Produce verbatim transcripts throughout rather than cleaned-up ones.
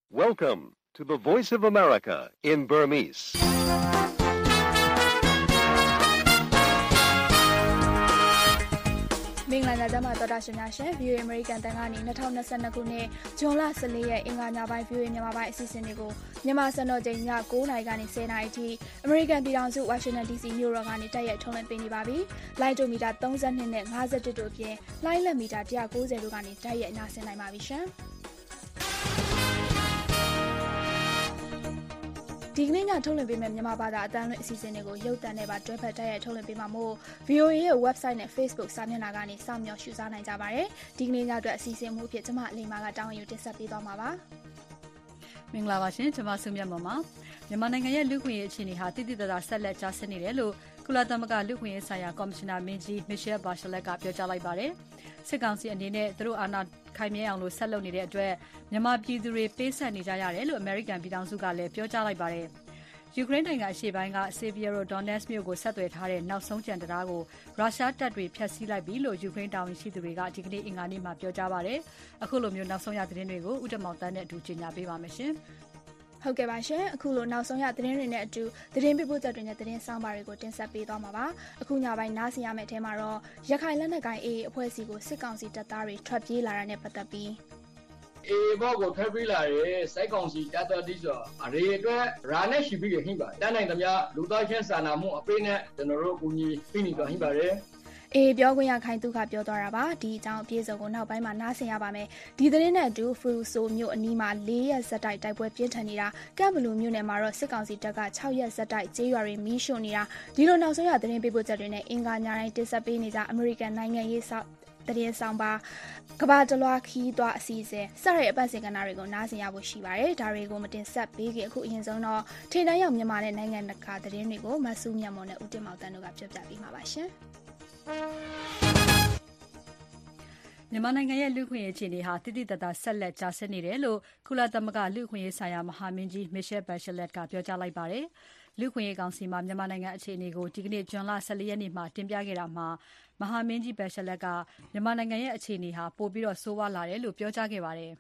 Welcome to the Voice of America in Burmese. ။မင်္ဂလာညချမ်းပါသောတာရှင်များရှင် ဗီအိုအေ American တန်ကနေ၂၀၂၂ခုနှစ်ဇွန်လ၁၄ရက်အင်္ဂါညပိုင်း ဗီအိုအေ မြန်မာပိုင်းအစီအစဉ်တွေကိုမြန်မာစံတော်ချိန်ည၉နာရီကနေ၁၀နာရီအထိ American ပြည်ထောင်စု Washington ဒီ စီ မြို့တော်ကနေတက်ရိုက်ထုတ်လွှင့်ပေးနေပါပြီ။ လိုင်းဒိုမီတာ၃၂နဲ့၅၁တို့အပြင်လိုင်းလက်မီတာ၁၉၀တို့ကနေတက်ရိုက်နားဆင်နိုင်ပါပြီရှင်။ဒီကနေ့ညထုတ်လွှင့်ပေးမယ့်မြန်မာဘာသာအတန်းလွှင့်အစီအစဉ်တွေကိုရုပ်သံနဲ့ပါတွဲဖက်တိုက်ရိုက်ထုတ်လွှင့်ပေးမှာမို့ ဗီအိုအေ ရဲ့ website နဲ့ Facebook စာမျက်နှာကနေစောင့်မျှော်ရှုစားနိုင်ကြပါတယ်။ဒီကနေ့ညအတွက်အစီအစဉ်မှုဖြစ်ကျမအလိမ္မာကတောင်းယူတင်ဆက်ပေးသွားမှာပါ။မင်္ဂလာပါရှင်ကျမဆုမြတ်မော်ပါမြန်မာနိုင်ငံရဲ့လူ့ခွင့်ရေးအခြေအနေဟာတိတိကျကျဆက်လက်ကျဆင်းနေတယ်လို့ကုလသမဂ္ဂလူ့ခွင့်ရေးဆိုင်ရာကော်မရှင်နာမင်းကြီး Michelle Bachelet ကပြောကြားလိုက်ပါတယ်။စစ်ကောင်စီအနေနဲ့သူတို့အာဏာခိုင်မြဲအောင်လို့ဆက်လုပ်နေတဲ့အတွက်မြန်မာပြည်သူတွေပေးဆက်နေကြရတယ်လို့ American ပြည်ထောင်စုကလည်းပြောကြားလိုက်ပါတယ်။ယူကရိန်းနိုင်ငံအရှေ့ပိုင်းက Severodonetsk မြို့ကိုဆက်သွယ်ထားတဲ့နောက်ဆုံးကျန်တရားကိုရုရှားတပ်တွေဖျက်ဆီးလိုက်ပြီလို့ယူကရိန်းတာဝန်ရှိသူတွေကဒီကနေ့အင်္ဂါနေ့မှာပြောကြားပါတယ်။အခုလိုမျိုးနောက်ဆုံးရသတင်းတွေကိုဦးတမောင်တန်းနဲ့အတူကြေညာပေးပါမယ်ရှင်။ဟုတ်ကဲ့ပါရှင်အခုလိုနောက်ဆုံးရသတင်းတွေနဲ့အတူသတင်းပေးပို့ချက်တွေနဲ့သတင်းဆောင်ပါတွေကိုတင်ဆက်ပေးသွားမှာပါအခုညပိုင်းနားဆင်ရမယ့်အထဲမှာတော့ရခိုင်လက်နက်ကိုင် အေအေ အဖွဲ့အစည်းကိုစစ်ကောင်စီတပ်သားတွေထွက်ပြေးလာတာနဲ့ပတ်သက်ပြီးအေဘောကိုထွက်ပြေးလာတဲ့စိုက်ကောင်စီတပ်သားတွေဆိုအရေးအတွက်ရာနဲ့ရှိပြီးရဟိပါတန်းနိုင်သမျှလူသားချင်းစာနာမှုအပေးနဲ့ကျွန်တော်တို့အကူအညီပေးနေကြဟိပါတယ်အေးပြောခွင့်ရခိုင်သူကပြောသွားတာပါဒီအကြောင်းအပြည့်စုံကိုနောက်ပိုင်းမှာနားဆင်ရပါမယ်ဒီသတင်းနဲ့အတူဖရူဆိုမြို့အနီးမှာ၄ရက်ဇက်တိုက်တိုက်ပွဲပြင်းထန်နေတာကမ်ဘလူမြို့နယ်မှာတော့စစ်ကောင်စီတပ်က၆ရက်ဇက်တိုက်ကျေးရွာတွေမီးရှို့နေတာဒီလိုနောက်ဆုံးရသတင်းပေးပို့ချက်တွေနဲ့အင်္ဂါညတိုင်းတင်ဆက်ပေးနေကြအမေရိကန်နိုင်ငံရေးဆောက်သတင်းဆောင်ပါကဘာတလွားခီးသွားအစီအစဉ်စတဲ့အပတ်စဉ်ကဏ္ဍတွေကိုနားဆင်ရဖို့ရှိပါတယ်ဒါတွေကိုမတင်ဆက်ပေးခင်အခုအရင်ဆုံးတော့ထိတိုင်းရောက်မြန်မာနဲ့နိုင်ငံတကာသတင်းတွေကိုမဆူးမြတ်မော်နဲ့ဦးတင်မောင်တန်းတို့ကပြောပြပေးမှာပါရှင်မြန်မာနိုင်ငံရဲ့လူ့ခွင့်ရေးအခြေအနေဟာတိတိတတ်တာဆက်လက်ကျဆင်းနေတယ်လို့ကုလသမဂ္ဂလူ့ခွင့်ရေးဆိုင်ရာမဟာမင်းကြီး Michelle Bachelet ကပြောကြားလိုက်ပါတယ်။လူ့ခွင့်ရေးကောင်စီမှာမြန်မာနိုင်ငံအခြေအနေကိုဒီကနေ့ဇွန်လ၁၄ရက်နေ့မှာတင်ပြခဲ့တာမှာမဟာမင်းကြီး Bachelet ကမြန်မာနိုင်ငံရဲ့အခြေအနေဟာပိုပြီးတော့ဆိုးဝါးလာတယ်လို့ပြောကြားခဲ့ပါတယ်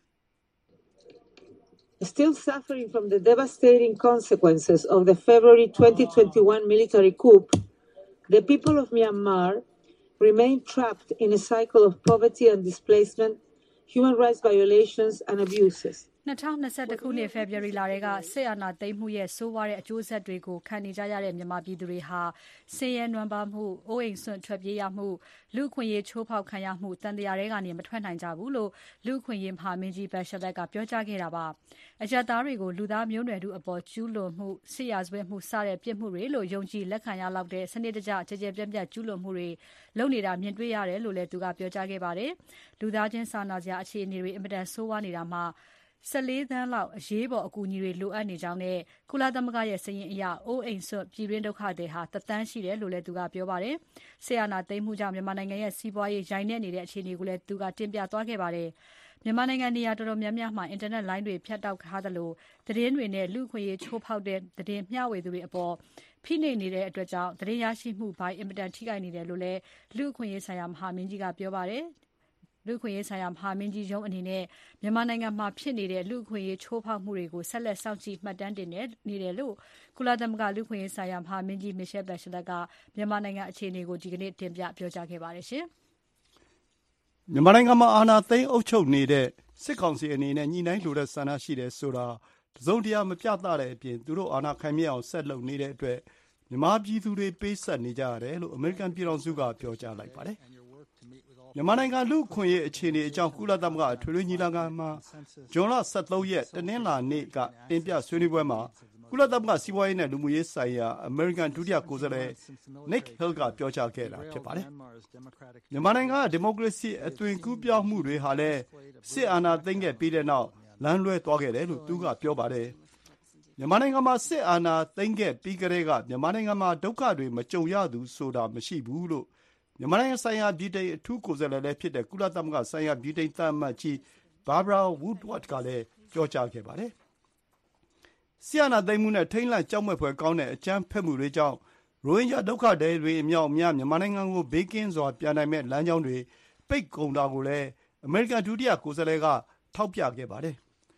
။ Still suffering from the devastating consequences of the February twenty twenty-one military coup, the people of Myanmar remain trapped in a cycle of poverty and displacement, human rights violations and abuses. ၂၀၂၁ခုနှစ် February လကစစ်အာဏာသိမ်းမှုရဲ့ဆိုးဝါးတဲ့အကျိုးဆက်တွေကိုခံနေကြရတဲ့မြန်မာပြည်သူတွေဟာဆင်းရဲနွမ်းပါးမှု၊အိုးအိမ်စွန့်ထွက်ပြေးရမှု၊လူ့အခွင့်အရေးချိုးဖောက်ခံရမှုတန်တရားတွေကနေမထွက်နိုင်ကြဘူးလို့လူ့အခွင့်အရေးမဟာမင်းကြီး Bachelet ကပြောကြားခဲ့တာပါ။အရပ်သားတွေကိုလူသားမျိုးနွယ်ထုအပေါ်ကျူးလွန်မှု၊စစ်ရာဇဝတ်မှုစတဲ့ပြစ်မှုတွေလို့ယုံကြည်လက်ခံရလောက်တဲ့စနစ်တကျကြကြပြန့်ပြန့်ကျူးလွန်မှုတွေလုပ်နေတာမြင်တွေ့ရတယ်လို့လည်းသူကပြောကြားခဲ့ပါတယ်။လူသားချင်းစာနာစရာအခြေအနေတွေအင်မတန်ဆိုးဝါးနေတာမှာ၁၄သန်းလောက်အရေးပေါ်အကူအညီတွေလိုအပ်နေကြောင်းနဲ့ကုလသမဂ္ဂရဲ့စာရင်းအရအိုးအိမ်စွန့်ပြည်တွင်းဒုက္ခသည်ဟာတစ်သန်းရှိတယ်လို့လည်းသူကပြောပါတယ်။ဆီယနာသိမ်းမှုကြောင့်မြန်မာနိုင်ငံရဲ့စီးပွားရေးရိုင်းနေနေတဲ့အခြေအနေကိုလည်းသူကတင်ပြသွားခဲ့ပါတယ်။မြန်မာနိုင်ငံနေရာတော်တော်များများမှာအင်တာနက်လိုင်းတွေဖြတ်တောက်ထားသလိုသတင်းတွေနဲ့လူ့ခွင့်ရေးချိုးဖောက်တဲ့သတင်းမျှဝေသူတွေအပေါ်ဖိနှိပ်နေတဲ့အတွက်ကြောင့်သတင်းရရှိမှုပိုင်းအင်မတန်ထိခိုက်နေတယ်လို့လည်းလူ့ခွင့်ရေးဆိုင်ရာမဟာမင်းကြီးကပြောပါတယ်။လူ့ခွင့်ရေးဆိုင်ရာမဟာမင်းကြီးရုံးအနေနဲ့မြန်မာနိုင်ငံမှာဖြစ်နေတဲ့လူ့ခွင့်ရေးချိုးဖောက်မှုတွေကိုဆက်လက်စောင့်ကြည့်မှတ်တမ်းတင်နေတယ်လို့ကုလသမဂ္ဂလူ့ခွင့်ရေးဆိုင်ရာမဟာမင်းကြီး Michelle Bachelet ကမြန်မာနိုင်ငံအခြေအနေကိုဒီကနေ့တင်ပြပြောကြားခဲ့ပါတယ်ရှင်။မြန်မာနိုင်ငံမှာအာဏာသိမ်းအုပ်ချုပ်နေတဲ့စစ်ကောင်စီအနေနဲ့ညှိနှိုင်းလိုတဲ့ဆန္ဒရှိတယ်ဆိုတာတစုံတရာမပြသတဲ့အပြင်သူတို့အာဏာခိုင်မြဲအောင်ဆက်လုပ်နေတဲ့အတွက်မြန်မာပြည်သူတွေပေးဆက်နေကြရတယ်လို့အမေရိကန်ပြည်ထောင်စုကပြောကြားလိုက်ပါတယ်။မြန်မာနိုင်ငံလူ့အခွင့်အရေးအခြေအနေအကြောင်းကုလသမဂ္ဂအထွေထွေညီလာခံမှာဇွန်လ၁၃ရက်တနင်္လာနေ့ကတင်ပြဆွေးနွေးပွဲမှာကုလသမဂ္ဂစီးပွားရေးနဲ့လူမှုရေးဆိုင်ရာအမေရိကန်ဒုတိယကိုယ်စားလှယ် Nick Hill ကပြောကြားခဲ့တာဖြစ်ပါတယ်။မြန်မာနိုင်ငံကဒီမိုကရေစီအသွင်ကူးပြောင်းမှုတွေဟာလည်းစစ်အာဏာသိမ်းခဲ့ပြီးတဲ့နောက်လမ်းလွဲသွားခဲ့တယ်လို့သူကပြောပါတယ်။မြန်မာနိုင်ငံမှာစစ်အာဏာသိမ်းခဲ့ပြီးကတည်းကမြန်မာနိုင်ငံမှာဒုက္ခတွေမကြုံရသူဆိုတာမရှိဘူးလို့မြန်မာနိုင်ငံဆိုင်ရာဗြိတိန်အထူးကိုယ်စားလှယ်လည်းဖြစ်တဲ့ကုလသမဂ္ဂဆိုင်ရာဗြိတိန်သံအမတ်ကြီး Barbara Woodward ကလည်းပြောကြားခဲ့ပါတယ်။ဆီယနာသိမ်းမှုနဲ့ထိမ့်လန့်ကြောက်မက်ဖွယ်ကောင်းတဲ့အကြမ်းဖက်မှုတွေကြောင့်ရိုဟင်ဂျာဒုက္ခသည်တွေအမြောက်အများမြန်မာနိုင်ငံကိုဘေးကင်းစွာပြန်နိုင်မဲ့လမ်းကြောင်းတွေပိတ်ကုန်တာကိုလည်းအမေရိကန်ဒုတိယကိုယ်စားလှယ်ကထောက်ပြခဲ့ပါတယ်။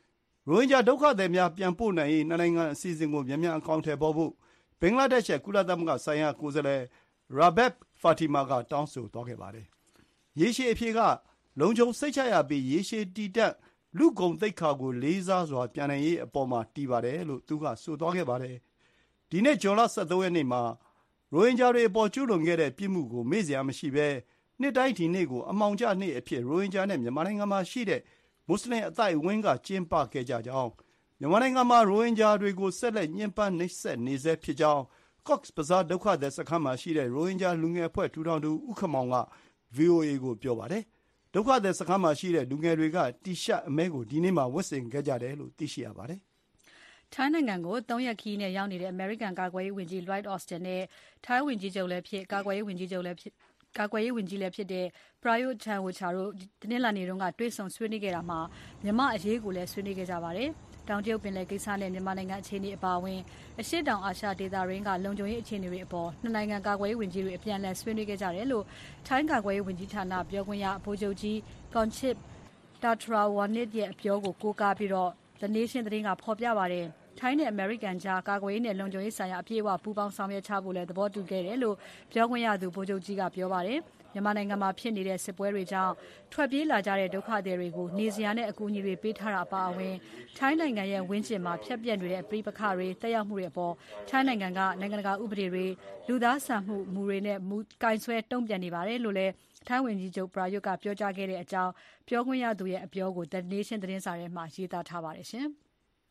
ရိုဟင်ဂျာဒုက္ခသည်များပြန်ပို့နိုင်ရေးနှစ်နိုင်ငံအစီအစဉ်ကိုမြန်မြန်အကောင်အထည်ဖော်ဖို့ဘင်္ဂလားဒေ့ရှ်ရဲ့ကုလသမဂ္ဂဆိုင်ရာကိုယ်စားလှယ် Rabab Fatima ကတောင်းဆိုသွားခဲ့ပါတယ်။ရေရှည်အဖြေကလုံခြုံစိတ်ချရပြီးရေရှည်တည်တံ့လူ့ဂုဏ်သိက္ခာကိုလေးစားစွာပြန်နိုင်ရေးအပေါ်မှာတည်ပါတယ်လို့သူကဆိုသွားခဲ့ပါတယ်။ဒီနေ့ဇွန်လဆယ့်သုံးရက်နေ့မှာရိုဟင်ဂျာတွေအပေါ်ကျူးလွန်ခဲ့တဲ့ပြစ်မှုကိုမေ့စရာမရှိဘဲနှစ်တိုင်းဒီနေ့ကိုအမှောင်ကျနေ့အဖြစ်ရိုဟင်ဂျာနဲ့မြန်မာနိုင်ငံမှာရှိတဲ့မွတ်စလင်အသိုက်အဝန်းကကျင်းပခဲ့ကြကြောင်းမြန်မာနိုင်ငံမှာရိုဟင်ဂျာတွေကိုဆက်လက်ညှဉ်းပန်းနှိပ်စက်နေဆဲဖြစ်ကြောင်း Cox's Bazar ဒုက္ခသည်စခန်းမှာရှိတဲ့ရိုဟင်ဂျာလူငယ်အဖွဲ့ထူထောင်သူဦးခမောင်က ဗွီအိုအေ ကိုပြောပါတယ်။ဒုက္ခသည်စခန်းမှာရှိတဲ့လူငယ်တွေကတီရှပ်အမဲကိုဒီနေ့မှဝတ်ဆင်ခဲ့ကြတယ်လို့သိရှိရပါတယ်။ထိုင်းနိုင်ငံကိုသုံးရက်ခရီးနဲ့ရောက်နေတဲ့အမေရိကန်ကာကွယ်ရေးဝန်ကြီး Lloyd Austin နဲ့ထိုင်းဝန်ကြီးချုပ်လည်းဖြစ်ကာကွယ်ရေးဝန်ကြီးချုပ်လည်းဖြစ်ကာကွယ်ရေးဝန်ကြီးလည်းဖြစ်တဲ့ Prayut Chan-o-cha တို့တနင်္လာနေ့တုန်းကတွေ့ဆုံဆွေးနွေးခဲ့တာမှာမြန်မာအရေးကိုလည်းဆွေးနွေးခဲ့ကြပါတယ်။တောင်တရုတ်ပင်လယ်ကိစ္စနဲ့မြန်မာနိုင်ငံအခြေအနေအပါအဝင်အရှေ့တောင်အာရှဒေသရင်းကလုံခြုံရေးအခြေအနေတွေအပေါ်နှစ်နိုင်ငံကာကွယ်ရေးဝန်ကြီးတွေအပြန်အလှန်ဆွေးနွေးခဲ့ကြတယ်လို့ထိုင်းကာကွယ်ရေးဝန်ကြီးဌာနပြောခွင့်ရဗိုလ်ချုပ်ကြီး Konchip Tantrawanich ရဲ့အပြောကိုကိုးကားပြီးတော့ The Nation သတင်းကဖော်ပြပါတယ်။ထိုင်းနဲ့အမေရိကန်ကြားကာကွယ်ရေးနဲ့လုံခြုံရေးဆိုင်ရာအပြည့်အဝပူးပေါင်းဆောင်ရွက်ချဖို့လည်းသဘောတူခဲ့တယ်လို့ပြောခွင့်ရသူဗိုလ်ချုပ်ကြီးကပြောပါတယ်။မြန်မာနိုင်ငံမှာဖြစ်နေတဲ့စစ်ပွဲတွေကြောင့်ထွက်ပြေးလာကြတဲ့ဒုက္ခသည်တွေကိုနေစရာနဲ့အကူအညီတွေပေးထားတာအပါအဝင်ထိုင်းနိုင်ငံရဲ့ဝန်းကျင်မှာဖျက်ပြက်နေတဲ့ပြည်ပခါတွေတက်ရောက်မှုတွေအပေါ်ထိုင်းနိုင်ငံကနိုင်ငံတကာဥပဒေတွေလူသားဆန်မှုမူတွေနဲ့မူကင်ဆွဲတုံ့ပြန်နေပါတယ်လို့လည်းထိုင်းဝန်ကြီးချုပ်ပရာယွတ်ကပြောကြားခဲ့တဲ့အကြောင်းပြောခွင့်ရသူရဲ့အပြောကို The Nation သတင်းစာထဲမှာရေးသားထားပါတယ်ရှင်။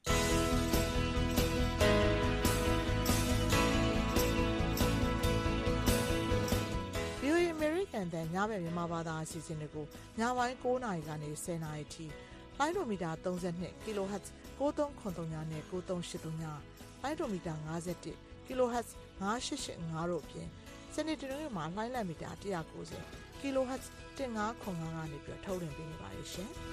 American တဲ့ညဘက်မြန်မာဘာသာအစီအစဉ်တွေကိုညပိုင်း၉နာရီကနေ၁၀နာရီထိလိုင်းဒိုမီတာ၃၂ kHz ၉၃၇၃ညနဲ့၉၃၈၃ညလိုင်းဒိုမီတာ၅၁ kHz ၅၈၈၅တို့အပြင်စနေတနင်္ဂနွေမှာလိုင်းလက်မီတာ၁၉၀ kHz ၁၅၇၅ကနေပြီးထုတ်လွှင့်ပေးနေပါတယ်ရှင်။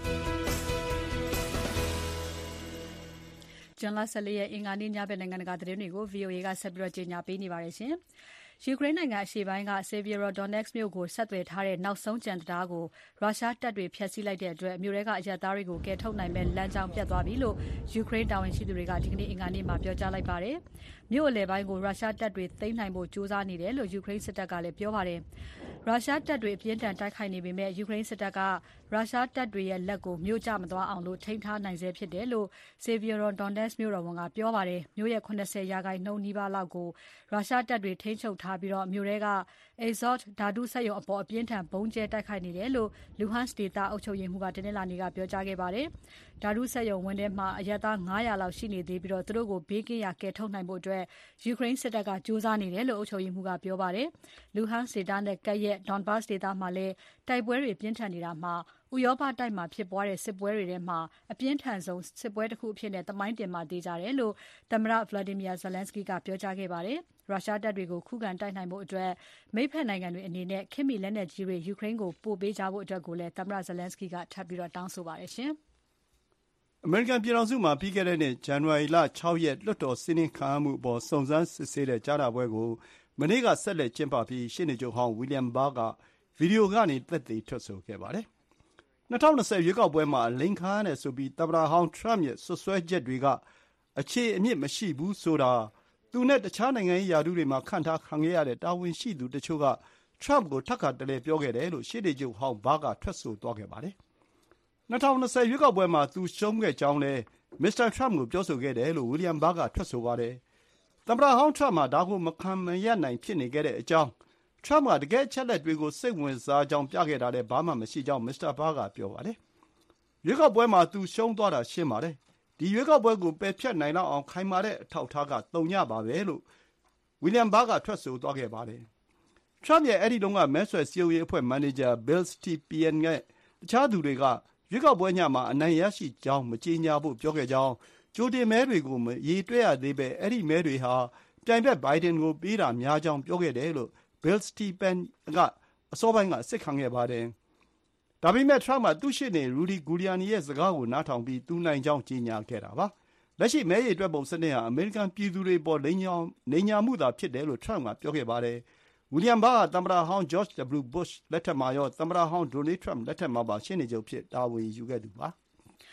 ဇွန်လ၁၄ရက်အင်္ဂါနေ့ညဘက်နိုင်ငံတကာသတင်းတွေကို ဗွီအိုအေ ကဆက်ပြီးကြေညာပေးနေပါတယ်ရှင်။ယူကရိန်းနိုင်ငံအရှေ့ပိုင်းက Severodonetsk မြို့ကိုဆက်သွယ်ထားတဲ့နောက်ဆုံးကျန်တရားကိုရုရှားတပ်တွေဖျက်ဆီးလိုက်တဲ့အတွက်မြို့ထဲကအရပ်သားတွေကိုကယ်ထုတ်နိုင်မဲ့လမ်းကြောင်းပြတ်သွားပြီလို့ယူကရိန်းတာဝန်ရှိသူတွေကဒီကနေ့အင်္ဂါနေ့မှာပြောကြားလိုက်ပါတယ်။မြို့အလယ်ပိုင်းကိုရုရှားတပ်တွေသိမ်းနိုင်ဖို့ကြိုးစားနေတယ်လို့ယူကရိန်းစစ်တပ်ကလည်းပြောပါတယ်။ရုရှားတပ်တွေအပြင်းထန်တိုက်ခိုက်နေပေမဲ့ယူကရိန်းစစ်တပ်ကရုရှားတပ်တွေရဲ့လက်ကိုမြို့ကျမသွားအောင်လို့ထိန်းထားနိုင်ဆဲဖြစ်တယ်လို့ Severodonetsk မြို့တော်ဝန်ကပြောပါတယ်။မြို့ရဲ့၇၀ရာခိုင်နှုန်းနီးပါးလောက်ကိုရုရှားတပ်တွေထိန်းချုပ်ထားပြီးတော့မြို့ထဲက Azot ဓာတုစက်ရုံအပေါ်အပြင်းထန်ဘုံကျဲတိုက်ခိုက်နေတယ်လို့ Luhansk ဒေသအုပ်ချုပ်ရေးမှူးကတနင်္လာနေ့ကပြောကြားခဲ့ပါတယ်။ဓာတုစက်ရုံဝင်းထဲမှာအရပ်သား၅၀၀လောက်ရှိနေသေးပြီးတော့သူတို့ကိုဘေးကင်းရာကယ်ထုတ်နိုင်ဖို့အတွက်ယူကရိန်းစစ်တပ်ကကြိုးစားနေတယ်လို့အုပ်ချုပ်ရေးမှူးကပြောပါတယ်။ Luhansk ဒေသနဲ့ကပ်ရက် Donbas ဒေသမှာလည်းတိုက်ပွဲတွေပြင်းထန်နေတာမှာဥရောပတိုက်မှာဖြစ်ပွားတဲ့စစ်ပွဲတွေထဲမှာအပြင်းထန်ဆုံးစစ်ပွဲတစ်ခုအဖြစ်နဲ့သမိုင်းတင်မှာသိကြတယ်လို့သမ္မတ Vladimir Zelensky ကပြောကြားခဲ့ပါတယ်။ရုရှားတပ်တွေကိုခုခံတိုက်နိုင်ဖို့အတွက်မိတ်ဖက်နိုင်ငံတွေအနေနဲ့ခေတ်မီလက်နက်ကြီးတွေယူကရိန်းကိုပို့ပေးကြဖို့အတွက်ကိုလည်းသမ္မတ Zelensky ကထပ်ပြီးတော့တောင်းဆိုပါတယ်ရှင်။အမေရိကန်ပြည်ထောင်စုမှာပြီးခဲ့တဲ့နှစ်ဇန်နဝါရီလ၆ရက်လွှတ်တော်စီးနင်းခံရမှုအပေါ်စုံစမ်းစစ်ဆေးတဲ့ကြားနာပွဲကိုမနေ့ကဆက်လက်ကျင်းပပြီးရှေ့နေချုပ်ဟောင်း William Barr ကဗီဒီယိုကနေသက်သေထွက်ဆိုခဲ့ပါတယ်။၂၀၂၀ရွေးကောက်ပွဲမှာလိမ်ခံရတယ်ဆိုပြီးသမ္မတဟောင်း Trump ရဲ့စွပ်စွဲချက်တွေကအခြေအမြစ်မရှိဘူးဆိုတာသူနဲ့တခြားနိုင်ငံရေးရာထူးတွေမှာခန့်ထားခံခဲ့ရတဲ့တာဝန်ရှိသူတချို့က Trump ကိုထပ်ခါတလဲပြောခဲ့တယ်လို့ရှေ့နေချုပ်ဟောင်း Barr ကထွက်ဆိုသွားခဲ့ပါတယ်။၂၀၂၀ရွေးကောက်ပွဲမှာသူရှုံးခဲ့ကြောင်းလည်းမစ္စတာ Trump ကိုပြောဆိုခဲ့တယ်လို့ William Barr ကထွက်ဆိုပါတယ်။သမ္မတဟောင်း Trump ဟာဒါကိုမခံမရပ်နိုင်ဖြစ်နေခဲ့တဲ့အကြောင်းTrump ကတကယ်အချက်အလက်တွေကိုစိတ်ဝင်စားကြောင်းပြခဲ့တာလည်းဘာမှမရှိကြောင်းမစ္စတာ Barr ကပြောပါတယ်။ရွေးကောက်ပွဲမှာသူရှုံးသွားတာရှင်းပါတယ်။ဒီရွေးကောက်ပွဲကိုပယ်ဖျက်နိုင်လောက်အောင်ခိုင်မာတဲ့အထောက်အထားကသုညပါပဲလို့ William Barr ကထွက်ဆိုသွားခဲ့ပါတယ်။ Trump ရဲ့အဲ့ဒီတုန်းကမဲဆွယ်စည်းရုံးရေးအဖွဲ့မန်နေဂျာ Bill Stepien နဲ့တခြားသူတွေကရွေးကောက်ပွဲညမှာအနိုင်ရရှိကြောင်းမကြေညာဖို့ပြောခဲ့ကြောင်းကြိုတင်မဲတွေကိုမရေတွက်ရသေးပဲအဲ့ဒီမဲတွေဟာပြိုင်ဘက် Biden ကိုပေးတာများကြောင်းပြောခဲ့တယ်လို့ Bill Stepien ကအစောပိုင်းကအစစ်ခံခဲ့ပါတယ်။ဒါပေမဲ့ Trump ကသူ့ရှေ့နေ Rudy Giuliani ရဲ့စကားကိုနားထောင်ပြီးသူနိုင်ကြောင်းကြေညာခဲ့တာပါ။လက်ရှိမဲရေတွက်ပုံစနစ်ဟာအမေရိကန်ပြည်သူတွေပေါ်လိမ်ညာလိမ်ညာမှုသာဖြစ်တယ်လို့ Trump ကပြောခဲ့ပါတယ်။ William Barr ကသမ္မတဟောင်း George W. Bush လက်ထက်မှာရောသမ္မတဟောင်း Donald Trump လက်ထက်မှာပါရှေ့နေချုပ်ဖြစ်တာဝန်ယူခဲ့သူပါ။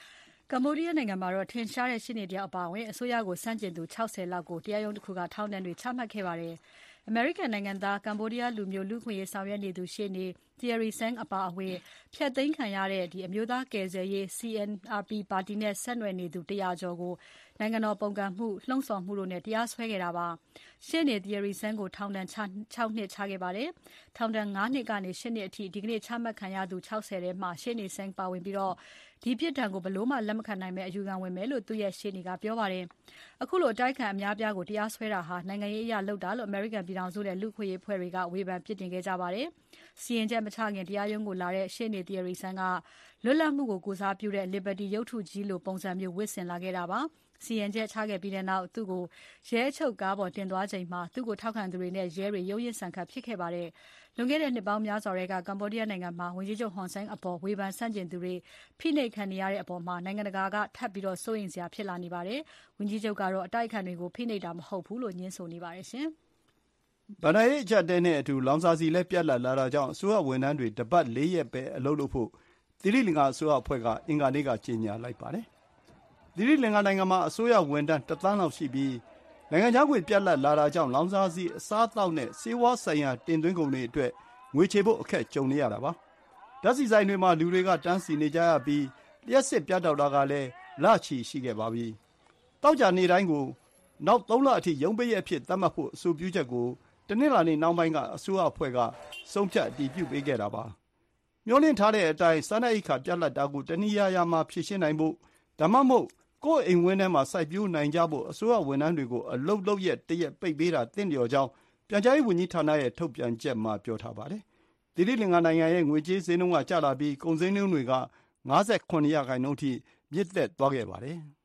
ကမ္ဘောဒီးယားနိုင်ငံမှာတော့ထင်ရှားတဲ့ရှင်းနေတဲ့အပါအဝင်အစိုးရကိုစန့်ကျင်သူ၆၀လောက်ကိုတရားရုံးတစ်ခုကထောင်ဒဏ်တွေချမှတ်ခဲ့ပါတယ်။ အမေရိကန်နိုင်ငံသားကမ္ဘောဒီးယားလူမျိုးလူ့အခွင့်အရေးဆောင်ရွက်နေသူရှေ့နေ Thierry Seng အပါအဝင်ဖျက်သိမ်းခံရတဲ့အမျိုးသားကယ်ဆယ်ရေး C N R P ပါတီနဲ့ဆက်နွယ်နေသူတရာကျော်ကိုနိုင်ငံတော်ပုန်ကန်မှု၊လှုံ့ဆော်မှုတို့နဲ့တရားစွဲခဲ့တာပါ။ရှေ့နေ Thierry Seng ကိုထောင်ဒဏ်၆နှစ်ချခဲ့ပါတယ်။ထောင်ဒဏ်၅နှစ်ကနေ၈နှစ်အထိဒီကနေ့ချမှတ်ခံရသူ၆၀ထဲမှာရှေ့နေ Seng ပါဝင်ပြီးဒီပြစ်ဒဏ်ကိုဘယ်လို့မှလက်မခံနိုင်မဲ့အယူခံဝင်မယ်လို့သူ့ရဲ့ရှေ့နေကပြောပါတယ်။အခုလိုအတိုက်ခံအများပြားကိုတရားစွဲတာဟာနိုင်ငံရေးအရလုပ်တာလို့ American ပြည်ထောင်စုနဲ့လူ့အခွင့်အရေးအဖွဲ့တွေကဝေဖန်ပြစ်တင်ခဲ့ကြပါတယ်။စီရင်ချက်မချခင်တရားရုံးကိုလာတဲ့ရှေ့နေ Thierry Seng ကလွတ်လပ်မှုကိုကိုစားပြုတဲ့ Liberty ရုပ်ထုကြီးလိုပုံစံမျိုးဝတ်ဆင်လာခဲ့တာပါ။စီရင်ချက်ချခဲ့ပြီးတဲ့နောက်သူ့ကိုရဲအချုပ်ကားပေါ်တင်သွားချိန်မှာသူ့ကိုထောက်ခံသူတွေနဲ့ရဲတွေရုန်းရင်းဆန်ခတ်ဖြစ်ခဲ့ပါတယ်။လွန်ခဲ့တဲ့နှစ်ပေါင်းများစွာကကမ္ဘောဒီးယားနိုင်ငံမှာဝန်ကြီးချုပ်ဟွန်ဆန်းအပေါ်ဝေဖန်ဆန့်ကျင်သူတွေဖိနှိပ်ခံနေရတဲ့အပေါ်မှာနိုင်ငံတကာကထပ်ပြီးတော့စိုးရိမ်စရာဖြစ်လာနေပါတယ်။ဝန်ကြီးချုပ်ကတော့အတိုက်အခံတွေကိုဖိနှိပ်တာမဟုတ်ဘူးလို့ညှင်းဆိုနေပါတယ်ရှင်။ဗဏ္ဍာရေးအကျပ်အတည်းနဲ့အတူလောင်စာဆီလည်းပြတ်လတ်လာတာကြောင့်အစိုးရဝန်ထမ်းတွေတပတ်လေးရက်ပဲအလုပ်လုပ်ဖို့သီရိလင်္ကာအစိုးရအဖွဲ့ကအင်္ဂါနေ့ကကြေညာလိုက်ပါတယ်။သီရိလင်္ကာနိုင်ငံမှာအစိုးရဝန်ထမ်းတစ်သန်းလောက်ရှိပြီးနိုင်ငံခြားငွေပြတ်လတ်လာတာကြောင့်လောင်စာဆီအစားအသောက်နဲ့ဆေးဝါးဆိုင်ရာတင်သွင်းကုန်တွေအတွက်ငွေချေဖို့အခက်ကြုံနေရတာပါ။ဓာတ်ဆီဆိုင်တွေမှာလူတွေကတန်းစီနေကြရပြီးလျှပ်စစ်ပြတ်တောက်တာကလည်းလချီရှိခဲ့ပါပြီ။တောက်ကြနေ့တိုင်းကိုနောက်သုံးလအထိရုံးပိတ်ရက်အဖြစ်သတ်မှတ်ဖို့အဆိုပြုချက်ကိုတနင်္လာနေ့နောက်ပိုင်းကအစိုးရအဖွဲ့ကဆုံးဖြတ်အတည်ပြုပေးခဲ့တာပါ။မျှော်လင့်ထားတဲ့အတိုင်းစားနပ်ရိက္ခာပြတ်လတ်တာကိုတနည်းအားဖြင့်ဖြေရှင်းနိုင်ဖို့ဒါမှမဟုတ်ကိုယ့်အိမ်ဝင်းထဲမှာစိုက်ပျိုးနိုင်ကြဖို့အစိုးရဝန်ထမ်းတွေကိုအလုပ်လုပ်ရက်တရက်ပိတ်ပေးတာသင့်လျော်ကြောင်းပြန်ကြားရေးဝန်ကြီးဌာနရဲ့ထုတ်ပြန်ချက်မှာပြောထားပါတယ်။သီရိလင်္ကာနိုင်ငံရဲ့ငွေကြေးဈေးနှုန်းကကျလာပြီးကုန်ဈေးနှုန်းတွေက၅၇ရာခိုင်နှုန်းထိမြင့်တက်သွားခဲ့ပါတယ်။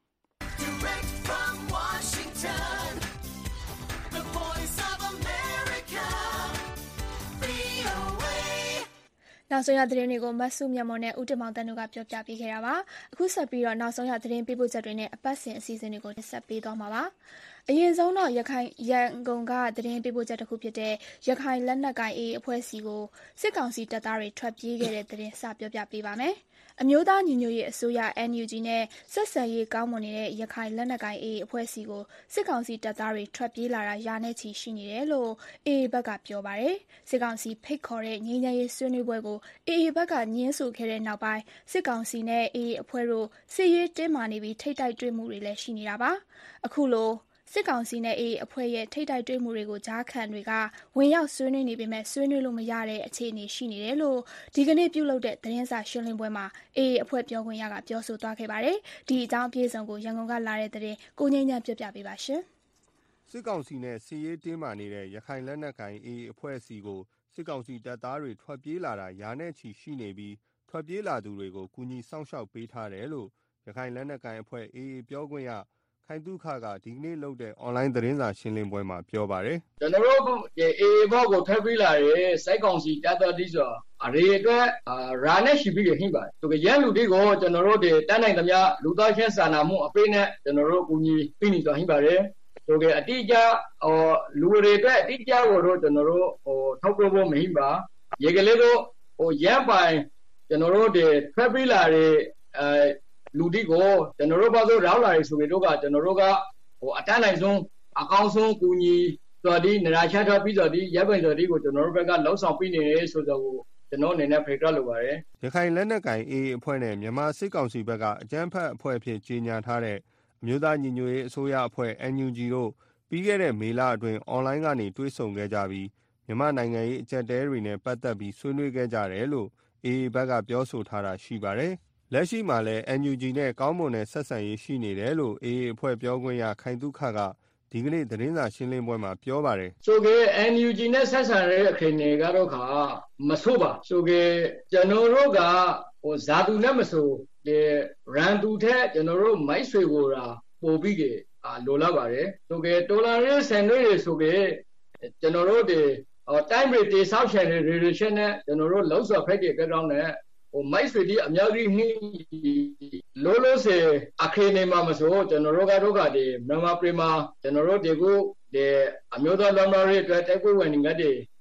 နောက်ဆုံးရသတင်းတွေကိုမဆုမြတ်မော်နဲ့ဦးတင်မောင်တန်းတို့ကပြောပြပေးခဲ့တာပါ။အခုဆက်ပြီးတော့နောက်ဆုံးရသတင်းပေးပို့ချက်တွေနဲ့အပတ်စဉ်အစီအစဉ်တွေကိုတင်ဆက်ပေးသွားမှာပါ။အရင်ဆုံးတော့ရခိုင်ရန်ကုန်ကသတင်းပေးပို့ချက်တစ်ခုဖြစ်တဲ့ရခိုင်လက်နက်ကိုင် A အဖွဲ့စီကိုစစ်ကောင်စီတပ်သားတွေထွက်ပြေးခဲ့တဲ့သတင်းစပြောပြပေးပါမယ်။အမျိုးသားညီညွတ်ရေးအစိုးရ N U G နဲ့ဆက်ဆံရေးကောင်းမွန်နေတဲ့ရခိုင်လက်နက်ကိုင် A အဖွဲ့စီကိုစစ်ကောင်စီတပ်သားတွေထွက်ပြေးလာတာရာနဲ့ချီရှိနေတယ်လို့ A ဘက်ကပြောပါတယ်။စစ်ကောင်စီဖိတ်ခေါ်တဲ့ငြိမ်းချမ်းရေးဆွေးနွေးပွဲကို A ဘက်ကညှင်းဆိုခဲ့တဲ့နောက်ပိုင်းစစ်ကောင်စီနဲ့ A အဖွဲ့တို့စစ်ရေးတင်းမာနေပြီးထိပ်တိုက်တွေ့မှုတွေလည်းရှိနေတာပါ။အခုလိုစစ်ကောင်စီနဲ့ A အဖွဲ့ရဲ့ထိပ်တိုက်တွေ့မှုတွေကိုကြားခံတွေကဝင်ရောက်ဆွေးနွေးနေပေမဲ့ဆွေးနွေးလို့မရတဲ့အခြေအနေရှိနေတယ်လို့ဒီကနေ့ပြုလုပ်တဲ့သတင်းစာရှင်းလင်းပွဲမှာ A အဖွဲ့ပြောခွင့်ရကပြောဆိုသွားခဲ့ပါတယ်။ဒီအကြောင်းအပြည့်အစုံကိုရန်ကုန်ကလာတဲ့သတင်းကိုငိမ့်ညံပြပြပေးပါရှင်။စစ်ကောင်စီနဲ့စစ်ရေးတင်းမာနေတဲ့ရခိုင်လက်နက်ကိုင် A အဖွဲ့စီကိုစစ်ကောင်စီတပ်သားတွေထွက်ပြေးလာတာရာနဲ့ချီရှိနေပြီးထွက်ပြေးလာသူတွေကိုကူညီစောင့်ရှောက်ပေးထားတယ်လို့ရခိုင်လက်နက်ကိုင်အဖွဲ့ A ပြောခွင့်ရခိုင်သုခကဒီကနေ့လုပ်တဲ့ online သတင်းစာရှင်းလင်းပွဲမှာပြောပါတယ်။ကျွန်တော်တို့ A ဘောက်ကိုထွက်ပြေးလာတဲ့စိုက်ကောင်စီတပ်သားတွေဆိုအရေအတွက်ရာနဲ့ရှိပြီးဟိပါတယ်။သူကရန်လူတွေကိုကျွန်တော်တို့တန်းနိုင်သမျှလူသားချင်းစာနာမှုအပေးနဲ့ကျွန်တော်တို့ကူညီပေးနေကြဟိပါတယ်။သူကအတိအကျဟိုလူတွေအတွက်အတိအကျကိုတော့ကျွန်တော်တို့ဟိုထောက်ပြဖို့မဟိပါ။ရေကလေးတို့ဟိုရန်ပိုင်ကျွန်တော်တို့ထွက်ပြေးလာတဲ့အဲလူတွေကိုကျွန်တော်တို့ဘာလို့ရောက်လာရဆိုပြီးတော့ကကျွန်တော်တို့ကဟိုအတန်းနိုင်ဆုံးအကောင်းဆုံးကူညီဆိုတော့ဒီနရာချထားပြီးတော့ဒီရပ်ပိုင်တော်ဒီကိုကျွန်တော်တို့ဘက်ကလောက်ဆောင်ပြီးနေတယ်ဆိုတော့ကျွန်တော်အနေနဲ့ဖေကရလိုပါတယ်ရခိုင်လက်နက်ကိုင် A အဖွဲ့နဲ့မြန်မာစစ်ကောင်စီဘက်ကအကြမ်းဖက်အဖွဲ့အဖြစ်ကြီးညာထားတဲ့အမျိုးသားညီညွတ်ရေးအစိုးရအဖွဲ့ N U G တို့ပြီးခဲ့တဲ့မေလအတွင်း online ကနေတွဲဆုံခဲ့ကြပြီးမြန်မာနိုင်ငံရေးအကြက်တဲတွေနဲ့ပတ်သက်ပြီးဆွေးနွေးခဲ့ကြတယ်လို့ A ဘက်ကပြောဆိုထားတာရှိပါတယ်လက်ရှိမှာလည်း N U G နဲ့ကောင်းမွန်တဲ့ဆက်ဆံရေးရှိနေတယ်လို့ A အဖွဲ့ပြောခွင့်ရခိုင်သုခကဒီကနေ့သတင်းစာရှင်းလင်းပွဲမှာပြောပါတယ်ဆိုကေ N U G နဲ့ဆက်ဆံတဲ့အခင်းတွေကတော့ခါမဆိုးပါဆိုကေကျွန်တော်တို့ကဟိုဇာတူနဲ့မဆိုးဒီရန်တူထက်ကျွန်တော်တို့မိုက်ဆွေကိုတာပို့ပြီးကအာလိုလာပါတယ်ဆိုကေဒေါ်လာရေးဆန်တွေဆိုကေကျွန်တော်တို့ဒီဟိုတိုင်းပြည်တိဆောက်ချင်တဲ့ relation နဲ့ကျွန်တော်တို့လောက်စော်ဖက်တဲ့ background နဲ့ဟိုမိုက်ဆွေဒီအများကြီးနှိလောလောဆယ်အခင်းနေမှာမဆိုကျွန်တော်တို့ကတော့ကဒီမြန်မာပြည်မှာကျွန်တော်တို့ဒီကိုဒီအမျိုးသားလမ်းမတွေအတွက်တိုက်ပွဲဝင်နေတဲ့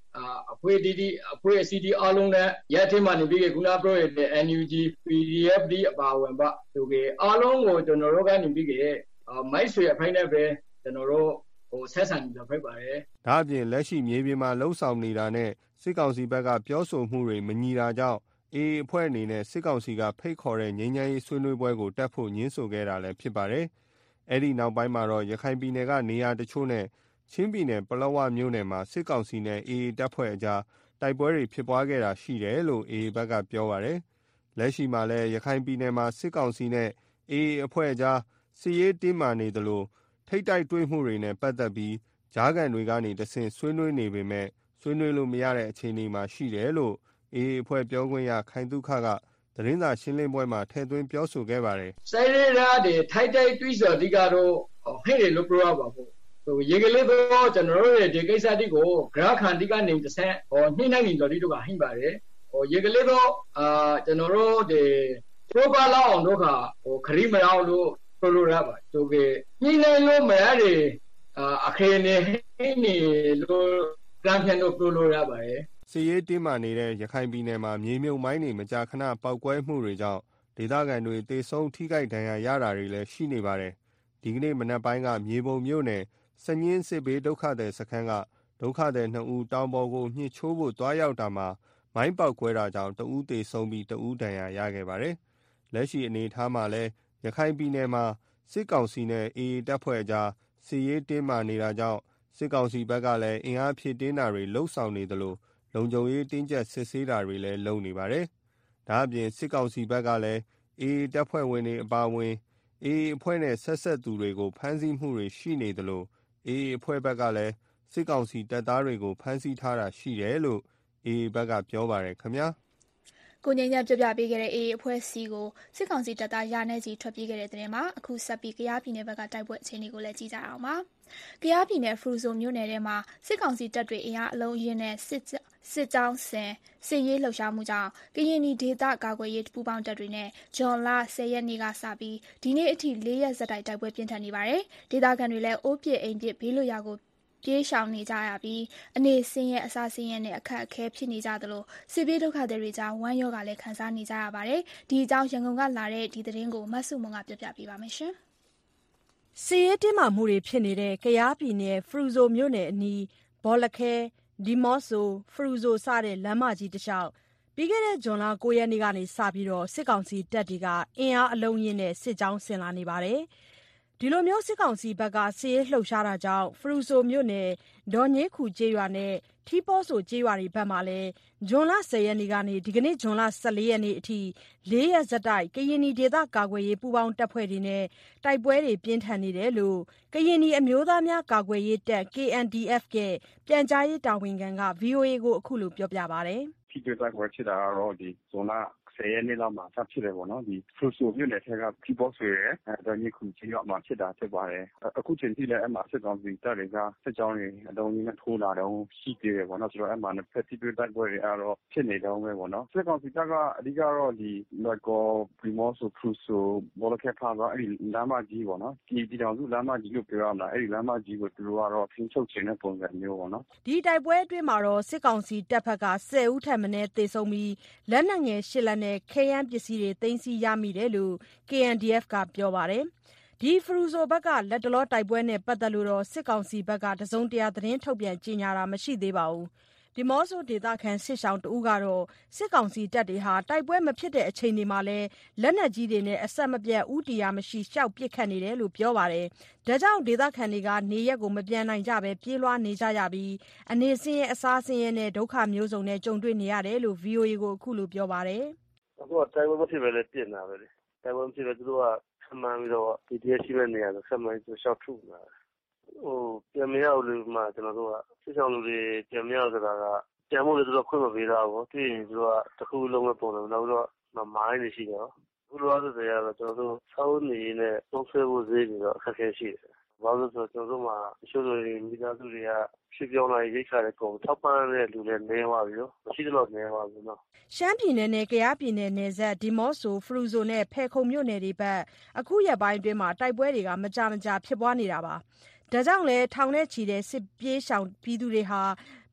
အဖွဲတီတီအဖွဲအစီတီအားလုံးနဲ့ရက်ထင်းမှနေပြီးခုနပြောရတဲ့ N U G P D F D အပါဝင်ပါသူကအားလုံးကိုကျွန်တော်တို့ကနေပြီးမိုက်ဆွေအဖိုင်းနဲ့ပဲကျွန်တော်တို့ဟိုဆက်ဆံကြဖိတ်ပါတယ်ဒါအပြင်လက်ရှိမြေပြင်မှာလှုပ်ဆောင်နေတာနဲ့စစ်ကောင်စီဘက်ကပြောဆိုမှုတွေမညီတာကြောင့်အေးအဖွဲ့အနေနဲ့စစ်ကောင်စီကဖိတ်ခေါ်တဲ့ငြိမ်းချမ်းရေးဆွေးနွေးပွဲကိုတက်ဖို့ညှင်းဆိုခဲ့တာလည်းဖြစ်ပါတယ်အဲ့ဒီနောက်ပိုင်းမှာတော့ရခိုင်ပြည်နယ်ကနေရာတချို့နဲ့ချင်းပြည်နယ်ပလောဝမြို့နယ်မှာစစ်ကောင်စီနဲ့အေးတပ်ဖွဲ့အကြားတိုက်ပွဲတွေဖြစ်ပွားခဲ့တာရှိတယ်လို့အေးဘက်ကပြောပါတယ်လက်ရှိမှာလည်းရခိုင်ပြည်နယ်မှာစစ်ကောင်စီနဲ့အေးအဖွဲ့အကြားစစ်ရေးတင်းမာနေသလိုထိတ်တိုက်တွေ့မှုတွေနဲ့ပတ်သက်ပြီးကြားကန်တွေကနေတဆင့်ဆွေးနွေးနေပေမဲ့ဆွေးနွေးလို့မရတဲ့အခြေအနေမှာရှိတယ်လို့အေးအဖွဲ့ပြောခွင့်ရခိုင်သုခကသတင်းစာရှင်းလင်းပွဲမှာထည့်သွင်းပြောဆိုခဲ့ပါတယ်စိုင်းရတဲ့ထိုက်တိုက်တွေ့စော်ဒီကတော့ဟဲ့တယ်လို့ပြောရပါဘူးရေကလေးတော့ကျွန်တော်တို့ရဲ့ဒီကိစ္စတိကိုဂရခန္တိကနေတစ်ဆင့်ဟောနှိမ့်နိုင်နေတော်ဒီတို့ကဟိပါတယ်ဟောရေကလေးတော့အာကျွန်တော်တို့ဒီပရိုပါလောက်အောင်တို့ကဟိုခရီးမရောက်လို့ပြောလို့ရပါသူကညှိနှိုင်းလို့မရတဲ့အခင်းနေနေလို့ကံပြန်လို့ပြောလို့ရပါတယ်စစ်ရေးတင်းမာနေတဲ့ရခိုင်ပြည်နယ်မှာမြေမြုပ်မိုင်းတွေမကြာခဏပောက်ကွဲမှုတွေကြောင့်ဒေသခံတွေတေဆုံးထိခိုက်ဒဏ်ရာရတာတွေလည်းရှိနေပါတယ်ဒီကနေ့မနက်ပိုင်းကမြေပုံမြို့နယ်စညင်းစစ်ဘေးဒုက္ခသည်စခန်းကဒုက္ခသည်နှစ်ဦးတောင်ပေါ်ကိုညှစ်ချိုးဖို့တွားရောက်တာမှာမိုင်းပေါက်ကွဲတာကြောင့်တဦးသေဆုံးပြီးတဦးဒဏ်ရာရခဲ့ပါတယ်လက်ရှိအနေအထားမှာလည်းရခိုင်ပြည်နယ်မှာစစ်ကောင်စီနဲ့အေအေတပ်ဖွဲ့ကြားစစ်ရေးတင်းမာနေတာကြောင့်စစ်ကောင်စီဘက်ကလည်းအင်အားဖြည့်တင်းတာတွေလှုပ်ဆောင်နေသလိုလုံခြုံရေးတင်းကျပ်စစ်ဆေးတာတွေလည်းလုပ်နေပါတယ်ဒါအပြင်စစ်ကောင်စီဘက်ကလည်းအေအေတပ်ဖွဲ့ဝင်တွေအပါအဝင်အေအေအဖွဲ့နဲ့ဆက်ဆက်သူတွေကိုဖမ်းဆီးမှုတွေရှိနေသလိုအေအေအဖွဲ့ဘက်ကလည်းစစ်ကောင်စီတပ်သားတွေကိုဖမ်းဆီးထားတာရှိတယ်လို့အေအေဘက်ကပြောပါတယ်ခင်ဗျာကိုငိမ့်ညံပြပြပေးခဲ့တဲ့အေအေအဖွဲ့စီကိုစစ်ကောင်စီတပ်သားရာနဲ့ကြီးထွက်ပြေးခဲ့တဲ့တဲ့တင်မှာအခုဆက်ပြီးကယားပြည်နယ်ဘက်ကတိုက်ပွဲအခြေအနေကိုလည်းကြည့်ကြအောင်ပါကယားပြည်နယ်ဖရူဆိုမြို့နယ်ထဲမှာစစ်ကောင်စီတပ်တွေအင်အားအလုံးအင်းနဲ့စစ်စစ်ကြောင်းဆင်စစ်ရေးလှုပ်ရှားမှုကြောင့်ကရင်နီဒေသကာကွယ်ရေးပူးပေါင်းတပ်တွေနဲ့ဂျွန်လဆယ်ရက်နေ့ကစပြီးဒီနေ့အထိလေးရက်ဆက်တိုက်တိုက်ပွဲပြင်းထန်နေပါတယ်ဒေသခံတွေလည်းအိုးပစ်အိမ်ပစ်ဘေးလွတ်ရာကိုပြေးရှောင်နေကြရပြီးအနေဆင်းရဲအစာဆင်းရဲနဲ့အခက်အခဲဖြစ်နေကြသလိုစစ်ဘေးဒုက္ခတွေကြားဝမ်းရောဂါလည်းခံစားနေကြရပါတယ်ဒီအကြောင်းရန်ကုန်ကလာတဲ့ဒီသတင်းကိုမဆုမွန်ကပြပြပေးပါမယ်ရှင်စစ်ရေးတင်းမာမှုတွေဖြစ်နေတဲ့ကယားပြည်နယ်ဖရူဆိုမြို့နယ်အနီးဘောလခဲဒီမော့ဆိုဖရူဆိုစတဲ့လမ်းမကြီးတစ်လျှောက်ပြီးခဲ့တဲ့ဇွန်လကိုရက်နေ့ကနေစပြီးတော့စစ်ကောင်စီတပ်တွေကအင်အားအလုံးကြီးနဲ့စစ်ကြောင်းဆင်လာနေပါတယ်ဒီလိုမျိုးစစ်ကောင်စီဘက်ကစစ်ရေးလှုပ်ရှားတာကြောင့်ဖရူဆိုမြို့နယ်ဒေါ်ညေးခူကျေးရွာနဲ့ထီးပေါ်ဆိုကျေးရွာတွေဘက်မှာလည်းဇွန်လဆယ်ရက်နေ့ကနေဒီကနေ့ဇွန်လဆယ်လေးရက်နေ့အထိလေးရက်ဆက်တိုက်ကရင်နီဒေသကာကွယ်ရေးပူးပေါင်းတပ်ဖွဲ့တွေနဲ့တိုက်ပွဲတွေပြင်းထန်နေတယ်လို့ကရင်နီအမျိုးသားများကာကွယ်ရေးတပ် K N D F ကပြန်ကြားရေးတာဝန်ခံက V O A ကိုအခုလိုပြောပြပါတယ်။ထိတွေ့တိုက်ပွဲဖြစ်တာကတော့ဒီဇွန်လဆယ်ရက်နေ့လောက်မှာစဖြစ်တယ်ပေါ့နော်ဒီဖရူဆိုမြို့နယ်ထဲကထီးပေါ်ဆိုရဲဒေါ်ညေးခူကျေးရွာမှာဖြစ်တာဖြစ်ပါတယ်အခုချိန်ထိလည်းအဲ့မှာစစ်ကောင်စီတပ်တွေကစစ်ကြောင်းတွေအလုံးကြီးနဲ့ထိုးလာတော့ရှိသေးတယ်ပေါ့နော်ဆိုတော့အဲ့မှာနှစ်ဖက်ထိတွေ့တိုက်ပွဲတွေကတော့ဖြစ်နေတော့ပဲပေါ့နော်စစ်ကောင်စီတပ်ကအဓိကတော့ဒီလွတ်ကောပရီမော့ဆိုဖရူဆိုဘောလခဲဖာတော့အဲ့ဒီလမ်းမကြီးပေါ့နော်ဒီဒီတောင်စုလမ်းမကြီးလို့ပြောရမလားအဲ့ဒီလမ်းမကြီးကိုသူတို့ကတော့ဖင်းချုပ်ခြင်းတဲ့ပုံစံမျိုးပေါ့နော်ဒီတိုက်ပွဲအတွင်းမှာတော့စစ်ကောင်စီတပ်ဖက်ကဆယ်ဦးထက်မနည်းသေဆုံးပြီးလက်နက်ငယ်ရှစ်လက်နဲ့ခဲယမ်းပစ္စည်းတွေသိမ်းဆည်းရမိတယ်လို့ K N D F ကပြောပါတယ်ဒီဖရူဆိုဘက်ကလက်တလောတိုက်ပွဲနဲ့ပတ်သက်လို့တော့စစ်ကောင်စီဘက်ကတစုံတရာသတင်းထုတ်ပြန်ကြေညာတာမရှိသေးပါဘူးဒီမော့ဆိုဒေသခံစစ်ဆောင်တဦးကတော့စစ်ကောင်စီတပ်တွေဟာတိုက်ပွဲမဖြစ်တဲ့အချိန်တွေမှာလည်းလက်နက်ကြီးတွေနဲ့အဆက်မပြတ်ဥတီယာမရှိရှောက်ပစ်ခတ်နေတယ်လို့ပြောပါတယ်ဒါကြောင့်ဒေသခံတွေကနေရက်ကိုမပြန်နိုင်ကြပဲပြေးလွှားနေကြရပြီးအနေဆင်းရဲအစားဆင်းရဲနဲ့ဒုက္ခမျိုးစုံနဲ့ကြုံတွေ့နေရတယ်လို့ V O A ကိုအခုလိုပြောပါတယ်အခုကတိုက်ပွဲမဖြစ်ပဲလည်းပြင်တာပဲလေတိုက်ပွဲမဖြစ်ပဲသူတို့ကဆမှန်းပြီးတော့ဒီတည်းရှိတဲ့နေရာဆိုဆမှန်းပြီးရှောက်ထုတ်လာဟိုပြန်မရဘူးလို့မှကျွန်တော်တို့ကစစ်ဆောင်လူတွေပြန်မရဆိုတာကပြန်ဖို့လည်းသူတို့ခွင့်မပေးတာဘူးတည်ရင်သူတို့ကတစ်ခုလုံးပဲပုံတယ်နောက်တော့မိုင်းနေရှိတယ်အခုလိုဆိုတဲ့ကတော့ကျွန်တော်တို့စောင်းနေနဲ့သုံးဆွဲဖို့ဈေးပြီးတော့အခက်အခဲရှိတယ်ဘာလို့ဆိုတော့ကျွန်တော်တို့မှာတချို့တွေမိသားစုတွေကဖြစ်ပြောင်းလာရိတ်ခါတဲ့ကုန်ထောက်ပံ့တဲ့လူတွေနေသွားပြီတော့မရှိတော့နေသွားဘူးနော်ရှမ်းပြည်နယ်နဲ့ကယားပြည်နယ်နယ်စပ်ဒီမော့ဆိုဖရူဆိုနဲ့ဖဲခုံမြို့နယ်တွေဘက်အခုရက်ပိုင်းအတွင်းမှာတိုက်ပွဲတွေကမကြာမကြာဖြစ်ပွားနေတာပါဒါကြောင့်လဲထောင်ထဲချီတဲ့စစ်ပြေးရှောင်ပြည်သူတွေဟာ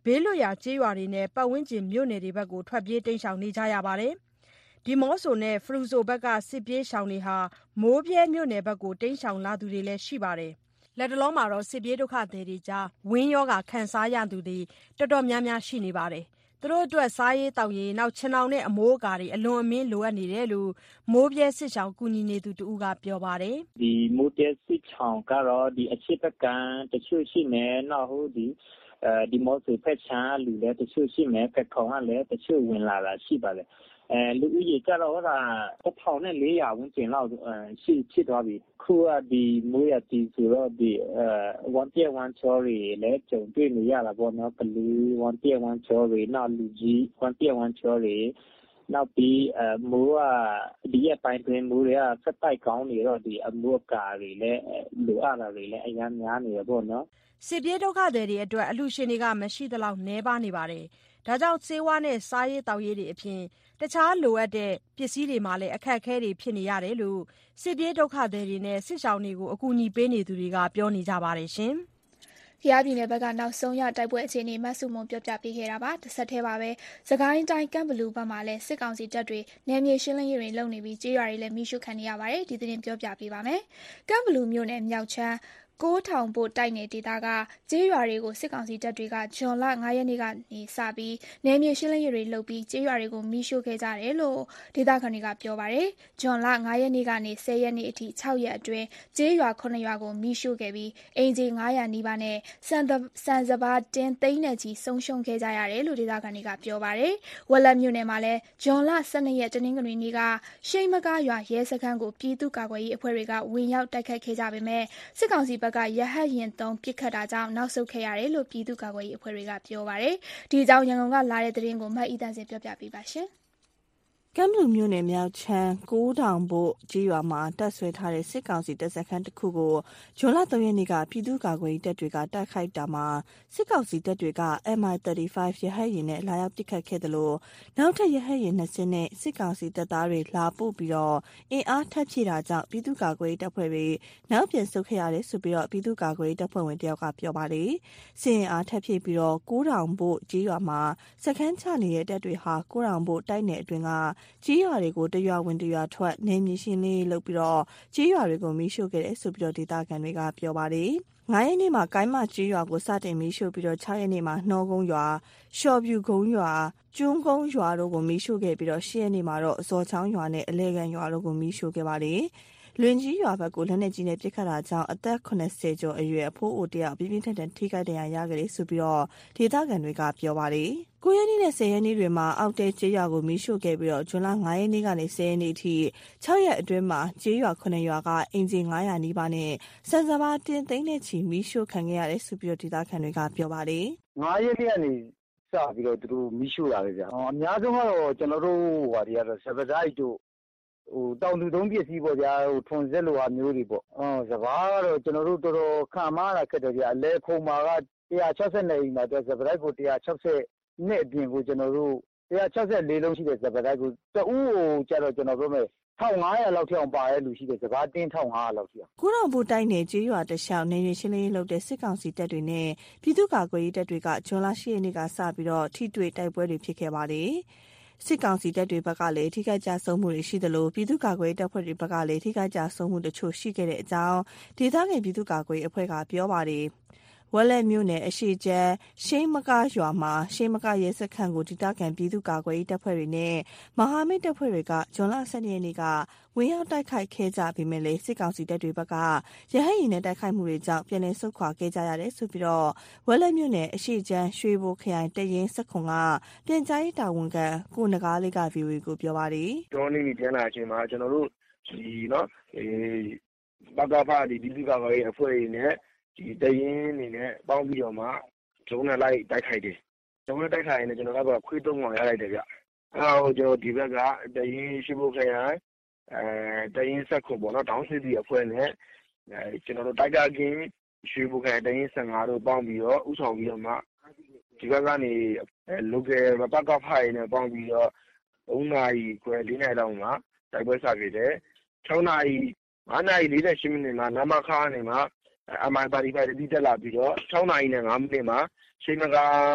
ဘေးလွတ်ရာကျေးရွာတွေနဲ့ပတ်ဝန်းကျင်မြို့နယ်တွေဘက်ကိုထွက်ပြေးတိမ်းရှောင်နေကြရပါတယ်။ဒီမော့ဆိုနဲ့ဖရူဆိုဘက်ကစစ်ပြေးရှောင်တွေဟာမိုးပြဲမြို့နယ်ဘက်ကိုတိမ်းရှောင်လာသူတွေလည်းရှိပါတယ်။လက်တလုံးမှာတော့စစ်ပြေးဒုက္ခသည်တွေကြားဝင်းရောဂါခံစားရသူတွေတော်တော်များများရှိနေပါတယ်။သူတို့အတွက်စားရေးတောက်ရေးနောက်ချင်အောင်နဲ့အမိုးအကာတွေအလွန်အမင်းလိုအပ်နေတယ်လို့မိုးပြဲစစ်ရှောင်ကူညီနေသူတူကပြောပါတယ်။ဒီမိုးပြဲစစ်ရှောင်ကတော့ဒီအချစ်ပကံတချို့ရှိနေနောက်ဟိုဒီအဲဒီမော့ဆိုဖက်ချာလူလည်းတချို့ရှိနေကခေါင်ကလည်းတချို့ဝင်လာတာရှိပါတယ်အဲလူဦးရေကြတော့ဟောတာတစ်ထောင်နဲ့လေးရာဝန်းကျင်လောက်ရှိဖြစ်သွားပြီခုကဒီမိုးရတီဆိုတော့ဒီအဲone tier one story လည်းကြုံတွေ့နေရတာပေါ့နော်ကလေး one tier one story နောက်လူကြီး one tier one story နောက်ပြီးအဲမိုးကဒီရဲ့ပိုင်းတွင်မိုးတွေကစက်တိုက်ကောင်းနေတော့ဒီအမိုးအကာတွေလည်းလိုအပ်တာတွေလည်းအများများနေရပေါ့နော်စစ်ပြေးဒုက္ခသည်တွေအတွက်အလှူရှင်တွေကမရှိသလောက်နှဲပါနေပါတယ်။ဒါကြောင့်စေဝါနဲ့စားရေးတောက်ရေးတွေအပြင်တခြားလိုအပ်တဲ့ပစ္စည်းတွေမှာလည်းအခက်အခဲတွေဖြစ်နေရတယ်လို့စစ်ပြေးဒုက္ခသည်တွေနဲ့စစ်ရှောင်တွေကိုအကူအညီပေးနေသူတွေကပြောနေကြပါတယ်ရှင်။ကယားပြည်နယ်ဘက်ကနောက်ဆုံးရတိုက်ပွဲအခြေအနေမဆုမွန်ပြောပြပေးခဲ့တာပါတစ်ဆက်တည်းပါပဲစကိုင်းတိုင်းကမ်ဘလူဘက်မှာလည်းစစ်ကောင်စီတပ်တွေနယ်မြေရှင်းလင်းရေးတွေလုပ်နေပြီးကြေးရွာတွေလည်းမိရှုခံနေရပါတယ်ဒီသတင်းပြောပြပေးပါမယ်ကမ်ဘလူမြို့နယ်မြောက်ချမ်းကိုးထောင်ပို့တိုက်နယ်ဒေသကကျေးရွာတွေကိုစစ်ကောင်စီတပ်တွေကဇွန်လငါးရက်နေ့ကနေစပြီးနယ်မြေရှင်းလင်းရေးတွေလုပ်ပြီးကျေးရွာတွေကိုမိရှို့ခဲ့ကြတယ်လို့ဒေသခံတွေကပြောပါတယ်။ဇွန်လငါးရက်နေ့ကနေဆယ်ရက်နေ့အထိခြောက်ရက်အတွင်းကျေးရွာခုနှစ်ရွာကိုမိရှို့ခဲ့ပြီးအင်ဂျီငါးရာနီးပါးနဲ့စံစံစပါးတင်းသိန်းနဲ့ချီဆုံးရှုံးခဲ့ကြရတယ်လို့ဒေသခံတွေကပြောပါတယ်။ဝက်လက်မြို့နယ်မှာလည်းဇွန်လဆယ်နှစ်ရက်တနင်္ဂနွေနေ့ကရှိမကားရွာရဲစခန်းကိုပြည်သူ့ကာကွယ်ရေးအဖွဲ့တွေကဝင်ရောက်တိုက်ခတ်ခဲ့ကြပေမဲ့စစ်ကောင်စီဘက်ကရဟတ်ရင်သုံးပစ်ခတ်တာကြောင့်နောက်ဆုတ်ခဲ့ရတယ်လို့ပြည်သူ့ကာကွယ်ရေးအဖွဲ့တွေကပြောပါတယ်။ဒီအကြောင်းရန်ကုန်ကလာတဲ့သတင်းကိုမတ်အီတန်စင်ပြောပြပေးပါရှင်။ကမ်ဘလူမြို့နယ်မြောက်ချမ်းကိုးထောင်ပို့ကြေးရွာမှာတပ်ဆွဲထားတဲ့စစ်ကောင်စီတပ်စခန်းတစ်ခုကိုဇွန်လသုံးရက်နေ့ကပြည်သူ့ကာကွယ်ရေးတပ်တွေကတိုက်ခိုက်တာမှာစစ်ကောင်စီတပ်တွေက M I thirty-five ရဟတ်ယာဉ်နဲ့လာရောက်ပစ်ခတ်ခဲ့တယ်လို့နောက်ထပ်ရဟတ်ယာဉ်နှစ်စင်းနဲ့စစ်ကောင်စီတပ်သားတွေလာပို့ပြီးတော့အင်အားထပ်ဖြည့်တာကြောင့်ပြည်သူ့ကာကွယ်ရေးတပ်ဖွဲ့တွေနောက်ပြန်ဆုတ်ခဲ့ရတယ်ဆိုပြီးတော့ပြည်သူ့ကာကွယ်ရေးတပ်ဖွဲ့ဝင်တယောက်ကပြောပါတယ်။စစ်အင်အားထပ်ဖြည့်ပြီးတော့ကိုးထောင်ပို့ကြေးရွာမှာစခန်းချနေတဲ့တပ်တွေဟာကိုးထောင်ပို့တိုက်နယ်အတွင်းကကြေးရွာတွေကိုတရွာဝင်တရွာထွက်နေမြေရှင်းလေးလုပ်ပြီးတော့ကြေးရွာတွေကိုမိရှို့ခဲ့တယ်ဆိုပြီးတော့ဒေသခံတွေကပြောပါတယ်။ငါးရက်နေ့မှာကိုင်းမကြေးရွာကိုစတင်မိရှို့ပြီးတော့ခြောက်ရက်နေ့မှာနှောကုန်းရွာရှော့ပြူကုန်းရွာကျွန်းကုန်းရွာတို့ကိုမိရှို့ခဲ့ပြီးတော့ရှစ်ရက်နေ့မှာတော့အစော်ချောင်းရွာနဲ့အလဲကန်ရွာတို့ကိုမိရှို့ခဲ့ပါတယ်။လွင်ကြီးရွာဘက်ကိုလက်နက်ကြီးနဲ့ပစ်ခတ်တာကြောင့်အသက်ခုနှစ်ဆယ်ကျော်အရွယ်အဖိုးအိုတယောက်ပြင်းပြင်းထန်ထန်ထိခိုက်ဒဏ်ရာရခဲ့တယ်ဆိုပြီးတော့ဒေသခံတွေကပြောပါတယ်။ကိုရက်နေ့နဲ့ဆယ်ရက်နေ့တွေမှာအောက်တဲကျေးရွာကိုမိရှို့ခဲ့ပြီးတော့ဇွန်လငါးရက်နေ့ကနေဆယ်ရက်နေ့အထိခြောက်ရက်အတွင်းမှာကျေးရွာခုနှစ်ရွာကအင်ဂျင်ငါးရာနီးပါးနဲ့စံစပါးတင်းသိန်းနဲ့ချီမိရှို့ခံခဲ့ရတယ်ဆိုပြီးတော့ဒေသခံတွေကပြောပါတယ်။ငါးရက်နေ့ကနေစပြီးတော့သူတို့မိရှို့တာပဲဗျာ။အများဆုံးကတော့ကျွန်တော်တို့ဟိုဟာတွေကတော့စပဒိုက်တို့ဟိုတောင်သူသုံးပစ္စည်းပေါ့ဗျာဟိုထွန်စက်လိုဟာမျိုးတွေပေါ့အော်စဘာကတော့ကျွန်တော်တို့တော်တော်ခံမရတာခက်တယ်ဗျာအလဲခုံမာကone sixtyအိမ်မှာတော့စပဒိုက်ကိုone sixtyနဲ့အပြင်ကိုကျွန်တော်တို့one sixty-fourလုံးရှိတဲ့စပဒိုက်ကိုတဦးကိုကျတော့ကျွန်တော်ပြောမယ်one thousand five hundredလောက်ထိအောင်ပါတဲ့လူရှိတယ်စဘာတင်းone thousand five hundredလောက်ရှိတာကိုတော်ဘူတိုက်နယ်ကျေးရွာတလျှောက်နေရရှင်းလင်းလုပ်တဲ့စစ်ကောင်စီတပ်တွေနဲ့ပြည်သူ့ကာကွယ်ရေးတပ်တွေကဇွန်လeightရက်နေ့ကစပြီးတော့ထိတွေ့တိုက်ပွဲတွေဖြစ်ခဲ့ပါတယ်စစ်ကောင်စီတပ်တွေဘက်ကလည်းထိခိုက်ကြဆုံးမှုတွေရှိသလိုပြည်သူ့ကာကွယ်ရေးတပ်ဖွဲ့တွေဘက်ကလည်းထိခိုက်ကြဆုံးမှုတချို့ရှိခဲ့တဲ့အကြောင်းဒေသခံပြည်သူ့ကာကွယ်ရေးအဖွဲ့ကပြောပါတယ်ဝက်လက်မြို့နယ်အရှိကျဲရှိမကားရွာမှာရှိမကားရဲစခန်းကိုဒေသခံပြည်သူ့ကာကွယ်ရေးတပ်ဖွဲ့တွေနဲ့မဟာမိတ်တပ်ဖွဲ့တွေကဇွန်လone twoရက်နေ့ကဝင်ရောက်တိုက်ခိုက်ခဲ့ကြပြီးမြဲလေစစ်ကောင်စီတပ်တွေဘက်ကရဟတ်ယာဉ်နဲ့တိုက်ခိုက်မှုတွေကြောင့်ပြည်내ဆုတ်ခွာခဲ့ကြရတယ်ဆိုပြီးတော့ဝက်လက်မြို့နယ်အရှိကျန်းရွှေဘိုခရိုင်တရင်စခွန်ကပြန်ကြားရေးတာဝန်ခံကိုနဂါးလေးက ဗီအိုအေ ကိုပြောပါတယ်ကျောင်းနေနေပြန်လာအချိန်မှာကျွန်တော်တို့ဒီနော်အဲဘကဖာဒီပြည်သူ့ကာကွယ်ရေးအဖွဲ့တွေနဲ့ဒီတရင်နေနဲ့ပေါင်းပြီးတော့မှဂျုံနဲ့လိုက်တိုက်ခိုက်တယ်ဂျုံနဲ့တိုက်ခိုက်ရင်လည်းကျွန်တော်ကခွေးသုံးကောင်ရလိုက်တယ်ဗျအဲဟိုကျွန်တော်ဒီဘက်ကတရင်ရှိဖို့ခရိုင်အဲတရင်ဆက်ခုပေါ့နော်တောင်းစစ်တီအဖွဲ့နဲ့အဲကျွန်တော်တို့တိုက်ကကင်းရွှေဘုခရိုင်တရင်fifteenတို့ပေါင်းပြီးတော့ဥဆောင်ပြီးတော့မှဒီဘက်ကနေအဲ local ဘကဖိုင်နဲ့ပေါင်းပြီးတော့threeနာရီခွဲfourနာရီလောက်မှာတိုက်ပွဲစခဲ့တယ်sixနာရီfiveနာရီforty-eightမိနစ်မှာနမခါနေမှာM I thirty-five တတိတက်လာပြီးတော့sixနာရီနဲ့fiveမိနစ်မှာရှိမကာ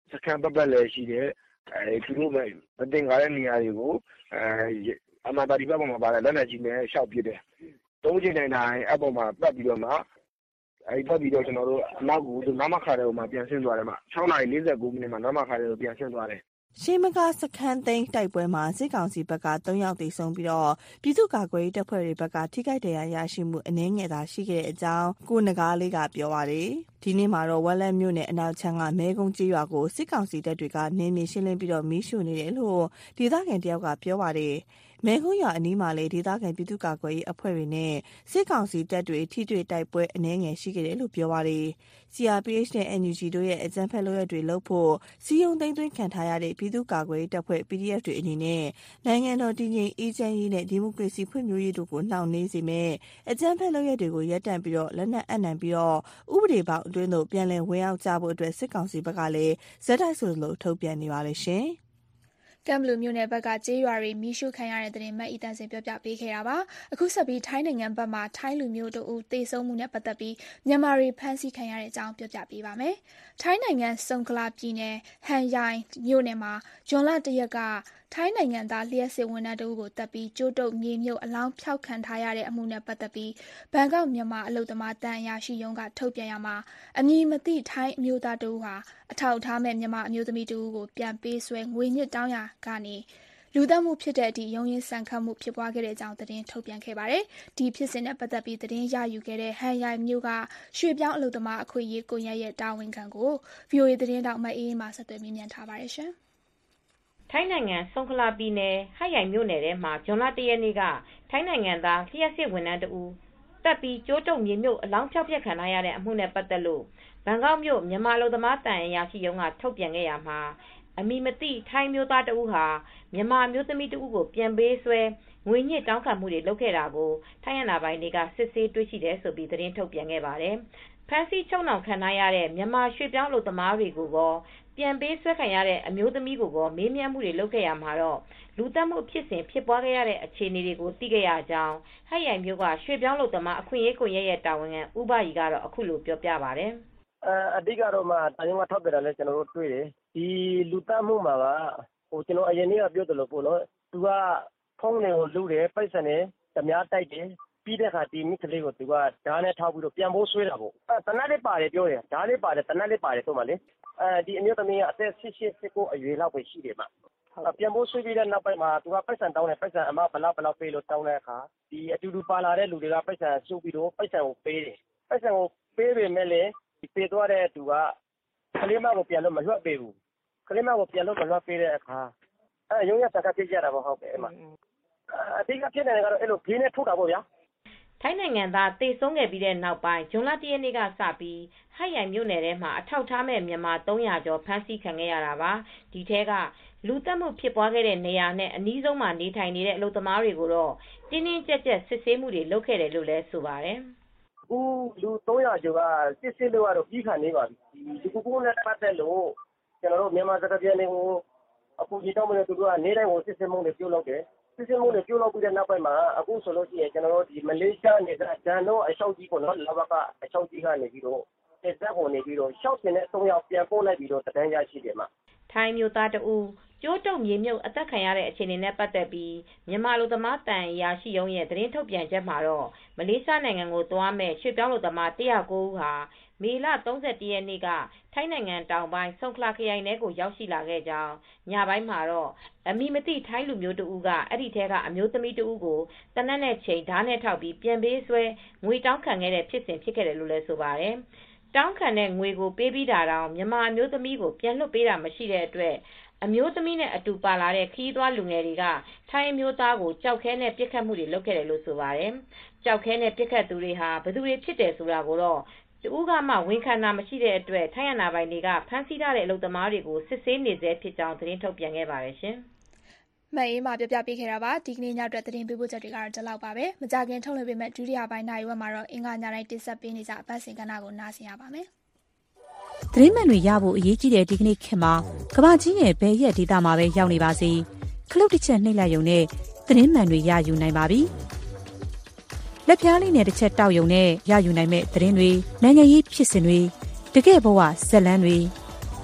စခန်းပတ်ပတ်လည်းရှိတယ်အဲသူတို့ပဲမတင်ကားတဲ့နေရာတွေကိုအဲအမှန်တရားပေါ်မှာပါတဲ့လက်နက်ကြီးနဲ့ရှောက်ပစ်တယ်သုံးချိန်တိုင်းတိုင်းအပေါ်မှာပတ်ပြီးတော့မှအဲဒီပတ်ပြီးတော့ကျွန်တော်တို့အနောက်ကိုနမခါတဲ့ဟိုမှာပြန်ဆင်းသွားတယ်မှာ၆နာရီ၄၉မိနစ်မှာနမခါတဲ့ကိုပြန်ဆင်းသွားတယ်ရှေးမကားစခန်းသိမ်းတိုက်ပွဲမှာစစ်ကောင်စီဘက်က၃ယောက်သေဆုံးပြီးတော့ပြည်သူ့ကာကွယ်ရေးတပ်ဖွဲ့တွေဘက်ကထိခိုက်ဒဏ်ရာရရှိမှုအနည်းငယ်သာရှိခဲ့တဲ့အကြောင်းကိုနဂါးလေးကပြောပါတယ်ဒီနေ့မှာတော့ဝက်လက်မြို့နယ်အနောက်ချမ်းကမဲကုန်းကျေးရွာကိုစစ်ကောင်စီတပ်တွေကနေမြေရှင်းလင်းပြီးတော့မီးရှို့နေတယ်လို့ဒေသခံတယောက်ကပြောပါတယ်မဲကုန်းရွာအနီးမှာလေဒေသခံပြည်သူ့ကာကွယ်ရေးအဖွဲ့တွေနဲ့စစ်ကောင်စီတပ်တွေထိတွေ့တိုက်ပွဲအနည်းငယ်ရှိခဲ့တယ်လို့ပြောပါတယ် C R P H နဲ့ N U G တို့ရဲ့အကြမ်းဖက်လုပ်ရက်တွေလုပ်ဖို့စီယုံသိမ်းသွင်းခံထားရတဲ့ပြည်သူ့ကာကွယ်ရေးတပ်ဖွဲ့ P D F တွေအနေနဲ့နိုင်ငံတော်တည်ငြိမ်အေးချမ်းရေးနဲ့ဒီမိုကရေစီဖွံ့ဖြိုးရေးတို့ကိုနှောင့်နှေးစေမယ့်အကြမ်းဖက်လုပ်ရက်တွေကိုရပ်တန့်ပြီးတော့လက်နက်အပ်နှံပြီးတော့ဥပဒေပေါင်းအတွင်းသို့ပြန်လည်ဝင်ရောက်ကြဖို့အတွက်စစ်ကောင်စီဘက်ကလည်းဇက်တိုက်ဆိုလိုထုတ်ပြန်နေပါတယ်ရှင်ကမ်ဘလူမြို့နယ်ဘက်ကကျေးရွာတွေမီးရှို့ခံရတဲ့တဲ့မတ်အီတန်စင်ပြောပြပေးခဲ့တာပါအခုဆက်ပြီးထိုင်းနိုင်ငံဘက်မှာထိုင်းလူမျိုးတို့ဦးသေဆုံးမှုနဲ့ပတ်သက်ပြီးမြန်မာတွေဖမ်းဆီးခံရတဲ့အကြောင်းပြောပြပေးပါမယ်ထိုင်းနိုင်ငံဆုံခလာပြည်နယ်ဟန်ယိုင်မြို့နယ်မှာဂျွန်လတရက်ကထိုင်းနိုင်ငံသားလျှက်စစ်ဝန်ထမ်းတို့ကိုတပ်ပြီးကျိုးတုပ်မြေမြုပ်အလောင်းဖျောက်ခံထားရတဲ့အမှုနဲ့ပတ်သက်ပြီးဘန်ကောက်မြန်မာအလုပ်သမားတန်အရာရှိရုံးကထုတ်ပြန်ရမှာအမည်မသိထိုင်းအမျိုးသားတို့ဟာအထောက်ထားမဲ့မြန်မာအမျိုးသမီးတို့ကိုပြန်ပေးဆွဲငွေညစ်တောင်းရကနေလူသတ်မှုဖြစ်တဲ့အထိရုံးရင်းဆန်ခတ်မှုဖြစ်ပွားခဲ့တဲ့အကြောင်းသတင်းထုတ်ပြန်ခဲ့ပါတယ်။ဒီဖြစ်စဉ်နဲ့ပတ်သက်ပြီးသတင်းရယူခဲ့တဲ့ဟန်ယိုင်မြို့ကရွှေပြောင်းအလုပ်သမားအခွင့်အရေးကွန်ရက်ရဲ့တာဝန်ခံကို ဗွီအိုအေ သတင်းတောက်မအေးအေးမှဆက်သွယ်မြင်ထားပါတယ်ရှင်။ထိုင်းနိုင်ငံဆုံခလာပြည်နယ်ဟန်ယိုင်မြို့နယ်ထဲမှာဇွန်လတရက်နေ့ကထိုင်းနိုင်ငံသားလျှက်စစ်ဝန်ထမ်းတို့တပ်ပြီးကျိုးတုံမြေမြုပ်အလောင်းဖျောက်ပြက်ခံရတဲ့အမှုနဲ့ပတ်သက်လို့ဘန်ကောက်မြို့မြန်မာအလုပ်သမားတန်အရာရှိရုံးကထုတ်ပြန်ခဲ့ရမှာအမည်မသိထိုင်းမျိုးသားတဦးဟာမြန်မာမျိုးသမီးတဦးကိုပြန်ပေးဆွဲငွေညစ်တောင်းခံမှုတွေလုပ်ခဲ့တာကိုထိုင်းရနာပိုင်းတွေကစစ်ဆေးတွေ့ရှိတယ်ဆိုပြီးသတင်းထုတ်ပြန်ခဲ့ပါတယ်။ဖမ်းဆီးချုပ်နှောင်ခံရတဲ့မြန်မာရွှေပြောင်းအလုပ်သမားတွေကိုကောပြန်ပေးဆွဲခံရတဲ့အမျိုးသမီးကိုကောမေးမြန်းမှုတွေလုပ်ခဲ့ရမှာတော့လူသတ်မှုဖြစ်စဉ်ဖြစ်ပွားခဲ့ရတဲ့အခြေအနေတွေကိုသိခဲ့ရကြောင်းဟဲ့ရိုင်မျိုးကရွှေပြောင်းအလုပ်သမားအခွင့်အရေးကွန်ရက်ရဲ့တာဝန်ခံဦးဘရီကတော့အခုလိုပြောပြပါတယ်။အဓိကတော့မှတာယုံကထောက်ပြတာလဲကျွန်တော်တို့တွေ့တယ်ဒီလူသတ်မှုမှာကဟိုကျွန်တော်အရင်နေ့ကပြောတယ်လို့ပေါ့နော်သူကဖုန်းတွေကိုလူတယ်ပိုက်ဆံတွေဓမြတိုက်တယ်ပြီးတဲ့အခါဒီမိကလေးကိုသူကဓာတ်နဲ့ထောက်ပြီးတော့ပြန်ဖို့ဆွဲတာပေါ့အဲတနတ်လေးပါတယ်ပြောတယ်ဓာတ်လေးပါတယ်တနတ်လေးပါတယ်ဆိုမှလေအဲဒီအမျိုးသမီးကအသက်၁၈ ၁၉အရွယ်လောက်ပဲရှိတယ်မှာပြန်ဖို့ဆွဲပြီးတဲ့နောက်ပိုင်းမှာသူကပိုက်ဆံတောင်းတယ်ပိုက်ဆံအမဘလောက်ဘလောက်ပေးလို့တောင်းတဲ့အခါဒီအတူတူပါလာတဲ့လူတွေကပိုက်ဆံစုပြီးတော့ပိုက်ဆံကိုပေးတယ်ပိုက်ဆံကိုပေးပေမဲ့လေဒီပေးသွားတဲ့သူကကလေးမကိုပြန်လို့မလွှတ်ပေးဘူးကလေးမကိုပြန်လို့မလွှတ်ပေးတဲ့အခါအဲရုံးရစကားပြကြတာပေါ့ဟုတ်တယ်အမအဓိကဖြစ်နေတယ်ကတော့အဲ့လိုခင်းနဲ့ထုတ်တာပေါ့ဗျာထိုင်းနိုင်ငံသားတေဆုံးခဲ့ပြီးတဲ့နောက်ပိုင်းဇွန်လတရက်နေ့ကစပြီးဟိုက်ရိုင်မြို့နယ်ထဲမှာအထောက်ထားမဲ့မြန်မာ၃၀၀ကျော်ဖမ်းဆီးခံခဲ့ရတာပါဒီထဲကလူတက်မှုဖြစ်ပွားခဲ့တဲ့နေရာနဲ့အနီးဆုံးမှာနေထိုင်နေတဲ့အလုပ်သမားတွေကိုတော့တင်းတင်းကြပ်ကြပ်စစ်ဆေးမှုတွေလုပ်ခဲ့တယ်လို့လည်းဆိုပါတယ်အခုလူ၃၀၀ကျော်ကစစ်ဆေးလို့ကတော့ပြီးခံနေပါပြီဒီကုကုနဲ့ပတ်သက်လို့ကျွန်တော်တို့မြန်မာစကားပြန်တွေကိုအခုဒီတော့မလို့သူတို့ကနေတိုင်းကိုစစ်ဆေးမှုတွေပြုလုပ်တယ်စစ်ဆေးမှုတွေပြုလုပ်ပြီးတဲ့နောက်ပိုင်းမှာအခုဆိုလို့ရှိရင်ကျွန်တော်တို့ဒီမလေးရှားနေတာဂျန်တော့အရှောက်ကြီးကိုနော်လဘကအရှောက်ကြီးကနေပြီးတော့တက်သက်ကိုနေပြီးတော့ရှောက်တင်တဲ့၃ယောက်ပြန်ပို့လိုက်ပြီးတော့တန်းရရှိတယ်မှာထိုင်းမျိုးသားတူကျိုးတုံမြေမြုပ်အသက်ခံရတဲ့အခြေအနေနဲ့ပတ်သက်ပြီးမြန်မာလူသမားတန်ရာရှိရုံးရဲ့သတင်းထုတ်ပြန်ချက်မှာတော့မလေးရှားနိုင်ငံကိုသွားမဲ့ရွှေပြောင်းလူသမား၁၀၉ဦးဟာမေလ၃၁ရက်နေ့ကထိုင်းနိုင်ငံတောင်ပိုင်းဆုံခလာခရိုင်ထဲကိုရောက်ရှိလာခဲ့ကြောင်းညပိုင်းမှာတော့အမည်မသိထိုင်းလူမျိုးတဦးကအဲ့ဒီထဲကအမျိုးသမီးတဦးကိုတနက်နဲ့ချိန်ဓာတ်နဲ့ထောက်ပြီးပြန်ပေးဆွဲငွေတောင်းခံခဲ့တဲ့ဖြစ်စဉ်ဖြစ်ခဲ့တယ်လို့လည်းဆိုပါတယ်တောင်းခံတဲ့ငွေကိုပေးပြီးတာတောင်မြန်မာအမျိုးသမီးကိုပြန်လွှတ်ပေးတာမရှိတဲ့အတွက်အမျိုးသမီးနဲ့အတူပါလာတဲ့ခရီးသွားလူငယ်တွေကထိုင်းအမျိုးသားကိုကြောက်ခဲနဲ့ပြစ်ခတ်မှုတွေလုပ်ခဲ့တယ်လို့ဆိုပါတယ်။ကြောက်ခဲနဲ့ပြစ်ခတ်သူတွေဟာဘယ်သူတွေဖြစ်တယ်ဆိုတာကိုတော့တူကမှဝန်ခံတာမရှိတဲ့အတွက်ထိုင်းရနာပိုင်တွေကဖမ်းဆီးထားတဲ့အလုပ်သမားတွေကိုစစ်ဆေးနေသေးဖြစ်ကြောင်းသတင်းထုတ်ပြန်ခဲ့ပါတယ်ရှင်။မှတ်အေးမှပြပြပေးခဲ့တာပါဒီကနေ့ညအတွက်သတင်းပေးပို့ချက်တွေကတော့ဒီလောက်ပါပဲမကြခင်ထုတ်လွှင့်ပေးမဲ့ဒုတိယပိုင်းနိုင်ဝက်မှာတော့အင်္ဂါညတိုင်းတင်ဆက်ပေးနေကြအပတ်စဉ်ကဏ္ဍကိုနားဆင်ရပါမယ်သတင်းမှန်တွေရဖို့အရေးကြီးတဲ့ဒီကနေ့ခေတ်မှာကမ္ဘာကြီးရဲ့ဘယ်ရက်ဒေသမှာပဲရောက်နေပါစေခလုတ်တစ်ချက်နှိပ်လိုက်ရုံနဲ့သတင်းမှန်တွေရယူနိုင်ပါပြီလက်ပြားလေးနဲ့တစ်ချက်တောက်ရုံနဲ့ရယူနိုင်မဲ့သတင်းတွေနိုင်ငံရေးဖြစ်စဉ်တွေတကယ့်ဘဝဇက်လန်းတွေ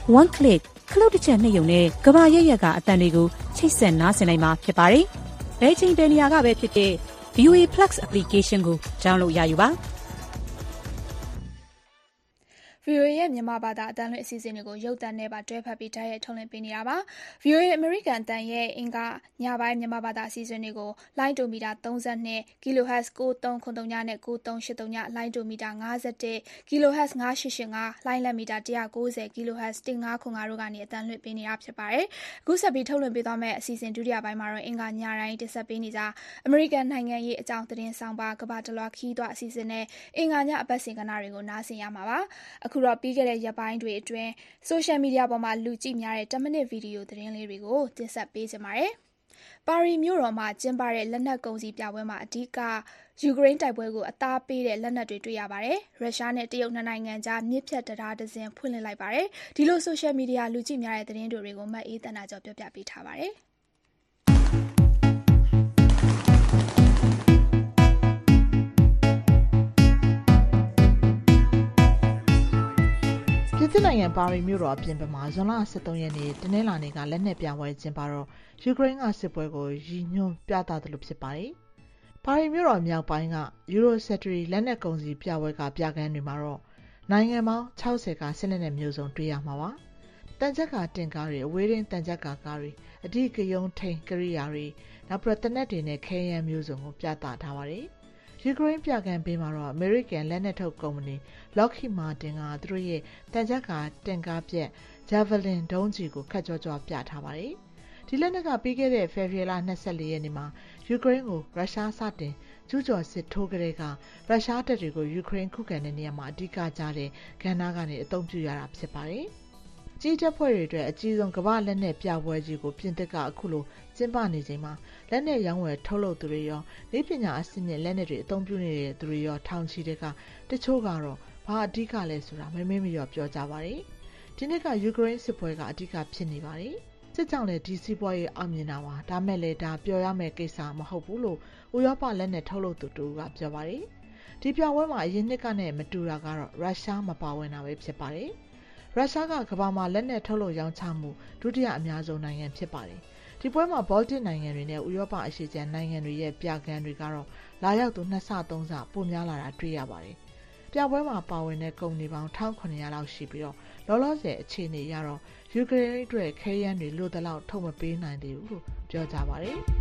one click ခလုတ်တစ်ချက်နှိပ်ရုံနဲ့ကဘာရက်ရက်ကအတန်တွေကိုချိတ်ဆက်နားဆင်နိုင်မှာဖြစ်ပါတယ်။ဘယ်ချိန်ဘယ်နေရာကပဲဖြစ်ဖြစ် ဗီအိုအေ Plus application ကို download ရယူပါ။ဗီအိုအေရဲ့မြန်မာဘာသာအတန်းလွှင့်အစီအစဉ်တွေကိုရုပ်သံနဲ့ပါတွဲဖက်ပြီးတိုက်ရိုက်ထုတ်လွှင့်ပေးနေတာပါ။ ဗီအိုအေအမေရိကန်အတန်းရဲ့အင်္ဂါညပိုင်းမြန်မာဘာသာအစီအစဉ်တွေကိုလိုင်းဒိုမီတာသုံး၂ kilohertz ၉၃၇၃နဲ့၉၃၈၃လိုင်းဒိုမီတာ၅၁ kilohertz ၅၈၈၅လိုင်းလက်မီတာ၁၉၀ kilohertz ၁၅၇၅တို့ကနေအတန်းလွှင့်ပေးနေတာဖြစ်ပါတယ်။အခုဆက်ပြီးထုတ်လွှင့်ပေးသွားမယ့်အစီအစဉ်ဒုတိယပိုင်းမှာတော့အင်္ဂါညတိုင်းတင်ဆက်ပေးနေကြအမေရိကန်နိုင်ငံရေးအကြောင်းသတင်းဆောင်ပါကဘာတလွားခီးသွားအစီအစဉ်နဲ့အင်္ဂါညအပတ်စဉ်ကဏ္ဍတွေကိုနားဆင်ရမှာပါ။အခုတော့ပြီးခဲ့တဲ့ရက်ပိုင်းတွေအတွင်းဆိုရှယ်မီဒီယာပေါ်မှာလူကြည့်များတဲ့tenမိနစ်ဗီဒီယိုသတင်းလေးတွေကိုတင်ဆက်ပေးကြပါမယ်။ပါရီမြို့တော်မှာကျင်းပတဲ့လက်နက်ကုန်စည်ပြပွဲမှာအဓိကယူကရိန်းတိုက်ပွဲကိုအသားပေးတဲ့လက်နက်တွေတွေ့ရပါတယ်။ရုရှားနဲ့တရုတ်နှစ်နိုင်ငံကြားမြစ်ဖြတ်တရားတစ်စင်ဖွင့်လှစ်လိုက်ပါတယ်။ဒီလိုဆိုရှယ်မီဒီယာလူကြည့်များတဲ့သတင်းတွေကိုမတ်အေးတနာကျော်ပြောပြပေးထားပါတယ်။ပြင်သစ်နိုင်ငံပါရီမြို့တော်အပြင်ဘက်မှာဇွန်လ၁၃ရက်နေ့တနင်္လာနေ့ကလက်နက်ပြပွဲကျင်းပတော့ယူကရိန်းကစစ်ပွဲကိုရည်ညွှန်းပြသသလိုဖြစ်ပါတယ်။ပါရီမြို့တော်မြောက်ပိုင်းကယူရိုစက်တရီလက်နက်ကုန်စည်ပြပွဲကပြခန်းတွေမှာတော့နိုင်ငံပေါင်း၆၀ကစစ်လက်နက်မျိုးစုံတွေ့ရမှာပါ။တန်ကြပ်ကာတင်ကားတွေအဝေးထိန်းတန်ကြပ်ကာကားတွေအဓိကရုဏ်းထိန်ကိရိယာတွေနောက်ပြီးတနက်တွေနဲ့ခဲယမ်းမျိုးစုံကိုပြသထားပါတယ်။ယူကရိန်းပြခန်းပေးမှာတော့အမေရိကန်လက်နက်ထုတ်ကုမ္ပဏီ Lockheed Martin ကသူတို့ရဲ့တန်ကြပ်ကာတင်ကားပြက် Javelin ဒုံးကျည်ကိုခက်ကြောကြောပြထားပါတယ်။ဒီလက်နက်ကပြီးခဲ့တဲ့ဖေဖော်ဝါရီလ၂၄ရက်နေ့မှာယူကရိန်းကိုရုရှားစတင်ကျူးကျော်စစ်ထိုးကြတဲ့ကရုရှားတပ်တွေကိုယူကရိန်းခုခံတဲ့နေရာမှာအဓိကကျတဲ့ကဏ္ဍကနေအသုံးပြုရတာဖြစ်ပါတယ်။ကြီးတပ်ဖွဲ့တွေအတွက်အကြီးဆုံးကမ္ဘာလက်နက်ပြပွဲကြီးကိုပြင်သစ်ကအခုလိုကျင်းပနေချိန်မှာလက်နက်ရောင်းဝယ်ထုတ်လုပ်သူတွေရောနေပညာအဆင့်မြင့်လက်နက်တွေအသုံးပြုနေတဲ့သူတွေရောထောင်ချီတဲ့ကတချို့ကတော့ဘာအဓိကလဲဆိုတာမမေ့မလျော့ပြောကြပါတယ်။ဒီနေ့ကယူကရိန်းစစ်ပွဲကအဓိကဖြစ်နေပါတယ်။စစ်ကြောင့်လည်းဒီစီးပွားရေးအောင်မြင်တာပါဒါမဲ့လည်းဒါပျော်ရမယ့်ကိစ္စမဟုတ်ဘူးလို့ဥရောပလက်နက်ထုတ်လုပ်သူတို့ကပြောပါတယ်။ဒီပြပွဲမှာအရင်နှစ်ကနဲ့မတူတာကတော့ရုရှားမပါဝင်တာပဲဖြစ်ပါတယ်။ရုရှားကကမ္ဘာမှာလက်နက်ထုတ်လုပ်ရောင်းချမှုဒုတိယအများဆုံးနိုင်ငံဖြစ်ပါတယ်။ဒီပွဲမှာဘောလ်တစ်နိုင်ငံတွေနဲ့ဥရောပအရှေ့ကျန်နိုင်ငံတွေရဲ့ပြခန်းတွေကတော့လာရောက်သူနှစ်ဆသုံးဆပိုများလာတာတွေ့ရပါတယ်။ပြပွဲမှာပါဝင်တဲ့ကုမ္ပဏီပေါင်း၁၇၀၀လောက်ရှိပြီးတော့လောလောဆယ်အခြေအနေရတော့ယူကရိန်းအတွက်ခဲယမ်းတွေလိုသလောက်ထုတ်မပေးနိုင်သေးဘူးလို့ပြောကြပါတယ်။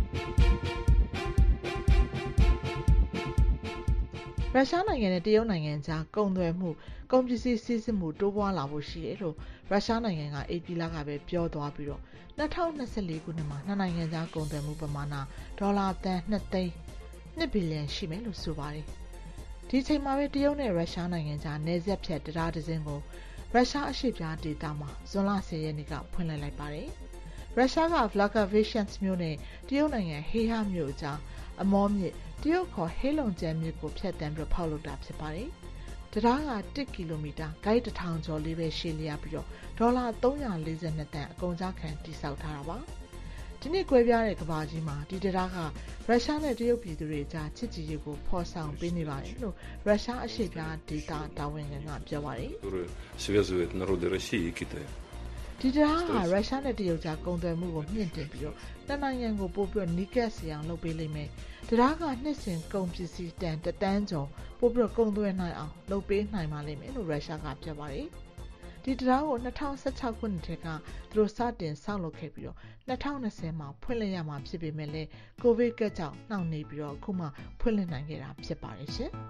ရုရှားနိုင်ငံနဲ့တရုတ်နိုင်ငံကြားကုန်သွယ်မှုကုန်ပစ္စည်းစီးဆင်းမှုတိုးပွားလာဖို့ရှိတယ်လို့ရုရှားနိုင်ငံကအေပီလကပဲပြောသွားပြီးတော့၂၀၂၄ခုနှစ်မှာနှစ်နိုင်ငံကြားကုန်သွယ်မှုပမာဏဒေါ်လာသန်း၂သိန်း၂ဘီလီယံရှိမယ်လို့ဆိုပါတယ်။ဒီချိန်မှာပဲတရုတ်နဲ့ရုရှားနိုင်ငံကြားနယ်စပ်ဖြတ်တရားတစ်စင်းကိုရုရှားအရှေ့ပြားဒေသမှာဇွန်လ၁၀ရက်နေ့ကဖွင့်လှစ်လိုက်ပါတယ်။ရုရှားက Vlagavishchansk မြို့နဲ့တရုတ်နိုင်ငံဟေဟာမြို့အကြားအမောမြစ်တရုတ်ခေါ်ဟေလုံကျန်းမြစ်ကိုဖြတ်တန်းပြီးဖောက်လုပ်တာဖြစ်ပါတယ်။တရားကတစ်ကီလိုမီတာဂိုက်တစ်ထောင်ကျော်လေးပဲရှည်လျားပြီးတော့ဒေါ်လာ၃၄၂တန်အကုန်ကြခံတိစောက်ထားတာပါ။ဒီနေ့ကွဲပြားတဲ့ကမ္ဘာကြီးမှာဒီတရားကရုရှားနဲ့တရုတ်ပြည်သူတွေကြားချစ်ကြည်ရေးကိုဖော်ဆောင်ပေးနေပါတယ်လို့ရုရှားအရှေ့ပြားဒေသတာဝန်ခံကပြောပါတယ်။ဒီတရားဟာရုရှားနဲ့တရုတ်ကြားကုန်သွယ်မှုကိုမြင့်တင်ပြီးတော့နှစ်နိုင်ငံကိုပို့ပြီးနီးကပ်စေအောင်လုပ်ပေးလိမ့်မယ်။တရားကနှစ်စဉ်ကုန်ပစ္စည်းတန်တတန်းကျော်ပို့ပြီးကုန်သွယ်နိုင်အောင်လုပ်ပေးနိုင်ပါလိမ့်မယ်လို့ရုရှားကပြောပါတယ်။ဒီတရားကို၂၀၁၆ခုနှစ်ထဲကသူတို့စတင်ဆောက်လုပ်ခဲ့ပြီးတော့၂၀၂၀မှာဖွင့်လှစ်ရမှာဖြစ်ပေမဲ့လည်းကိုဗစ်ကပ်ကြောင့်နှောင့်နှေးပြီးတော့အခုမှဖွင့်လှစ်နိုင်ခဲ့တာဖြစ်ပါတယ်ရှင်။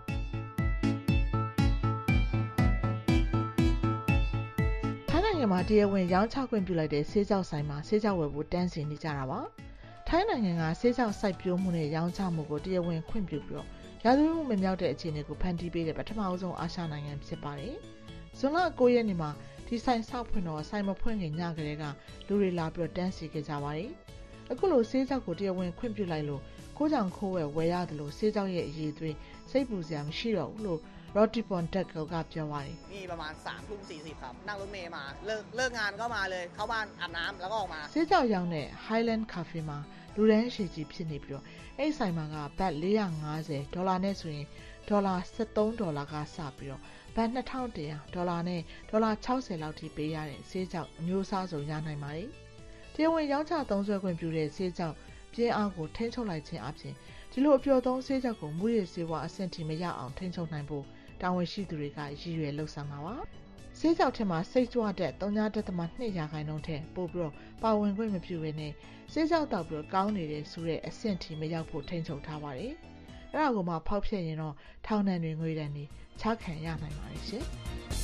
နိုင်ငံမှာတရားဝင်ရောင်းချခွင့်ပြုလိုက်တဲ့ဆေးကြောက်ဆိုင်မှာဆေးကြောက်ဝယ်ဖို့တန်းစီနေကြတာပါ။ထိုင်းနိုင်ငံကဆေးကြောက်စိုက်ပျိုးမှုနဲ့ရောင်းချမှုကိုတရားဝင်ခွင့်ပြုပြီးတော့ရာသီဥတုမမြောက်တဲ့အခြေအနေကိုဖန်တီးပေးတဲ့ပထမအဆုံးအာရှနိုင်ငံဖြစ်ပါတယ်။ဇွန်လ၉ရက်နေ့မှာဒီဆိုင်စဖွင့်တော့ဆိုင်မဖွင့်ခင်ညကလေးကလူတွေလာပြီးတော့တန်းစီခဲ့ကြပါတယ်။အခုလိုဆေးကြောက်ကိုတရားဝင်ခွင့်ပြုလိုက်လို့ကိုကြောင်ခိုးဝယ်ဝယ်ရတယ်လို့ဆေးကြောက်ရဲ့အရေးသွေးစိတ်ပူစရာမရှိတော့ဘူးလို့Rotipon တက်ကကပြောပါတယ်มีประมาณ สามทุ่มสี่สิบ ครับนั่งรถเมล์มาเลิกเลิกงานก็มาเลยเข้าบ้านอาบน้ำแล้วก็ออกมาဆေးကြောက်ရောင်းတဲ့ Highland Cafe မှာလူတန်းရှည်ကြီးဖြစ်နေပြီးတော့အဲ့ဆိုင်မှာကဘတ်၄၅၀ဒေါ်လာနဲ့ဆိုရင်ဒေါ်လာ၁၃ဒေါ်လာကစပြီးတော့ဘတ်၂၁၀၀ဒေါ်လာနဲ့ဒေါ်လာ၆၀လောက်ထိပေးရတဲ့ဆေးကြောင့်အမျိုးအစားစုံရနိုင်ပါတယ်။တရားဝင်ရောင်းချသုံးစွဲခွင့်ပြုတဲ့ဆေးကြောင့်ပြင်းအားကိုထိန်းချုပ်လိုက်ခြင်းအပြင်ဒီလိုအပျော်သုံးဆေးကြောင့်ကိုမူရည်ဆေးဝါးအဆင့်ထိမရအောင်ထိန်းချုပ်နိုင်ဖို့တာဝန်ရှိသူတွေကရည်ရွယ်လှုပ်ဆောင်တာပါ။ဆေးကြောင့်ထက်မှာစိတ်ကြွတဲ့၃.၂ရာခိုင်နှုန်းထက်ပိုပြီးတော့ပါဝင်ခွင့်မပြုဘဲနဲ့ဆေးကြောင့်တောက်ပြီးတော့ကောင်းနေတဲ့ဆိုတဲ့အဆင့်ထိမရောက်ဖို့ထိန်းချုပ်ထားပါတယ်။အဲ့ဒါကိုမှဖောက်ဖျက်ရင်တော့ထောင်ဒဏ်တွေငွေဒဏ်တွေချခံရနိုင်ပါတယ်ရှင်။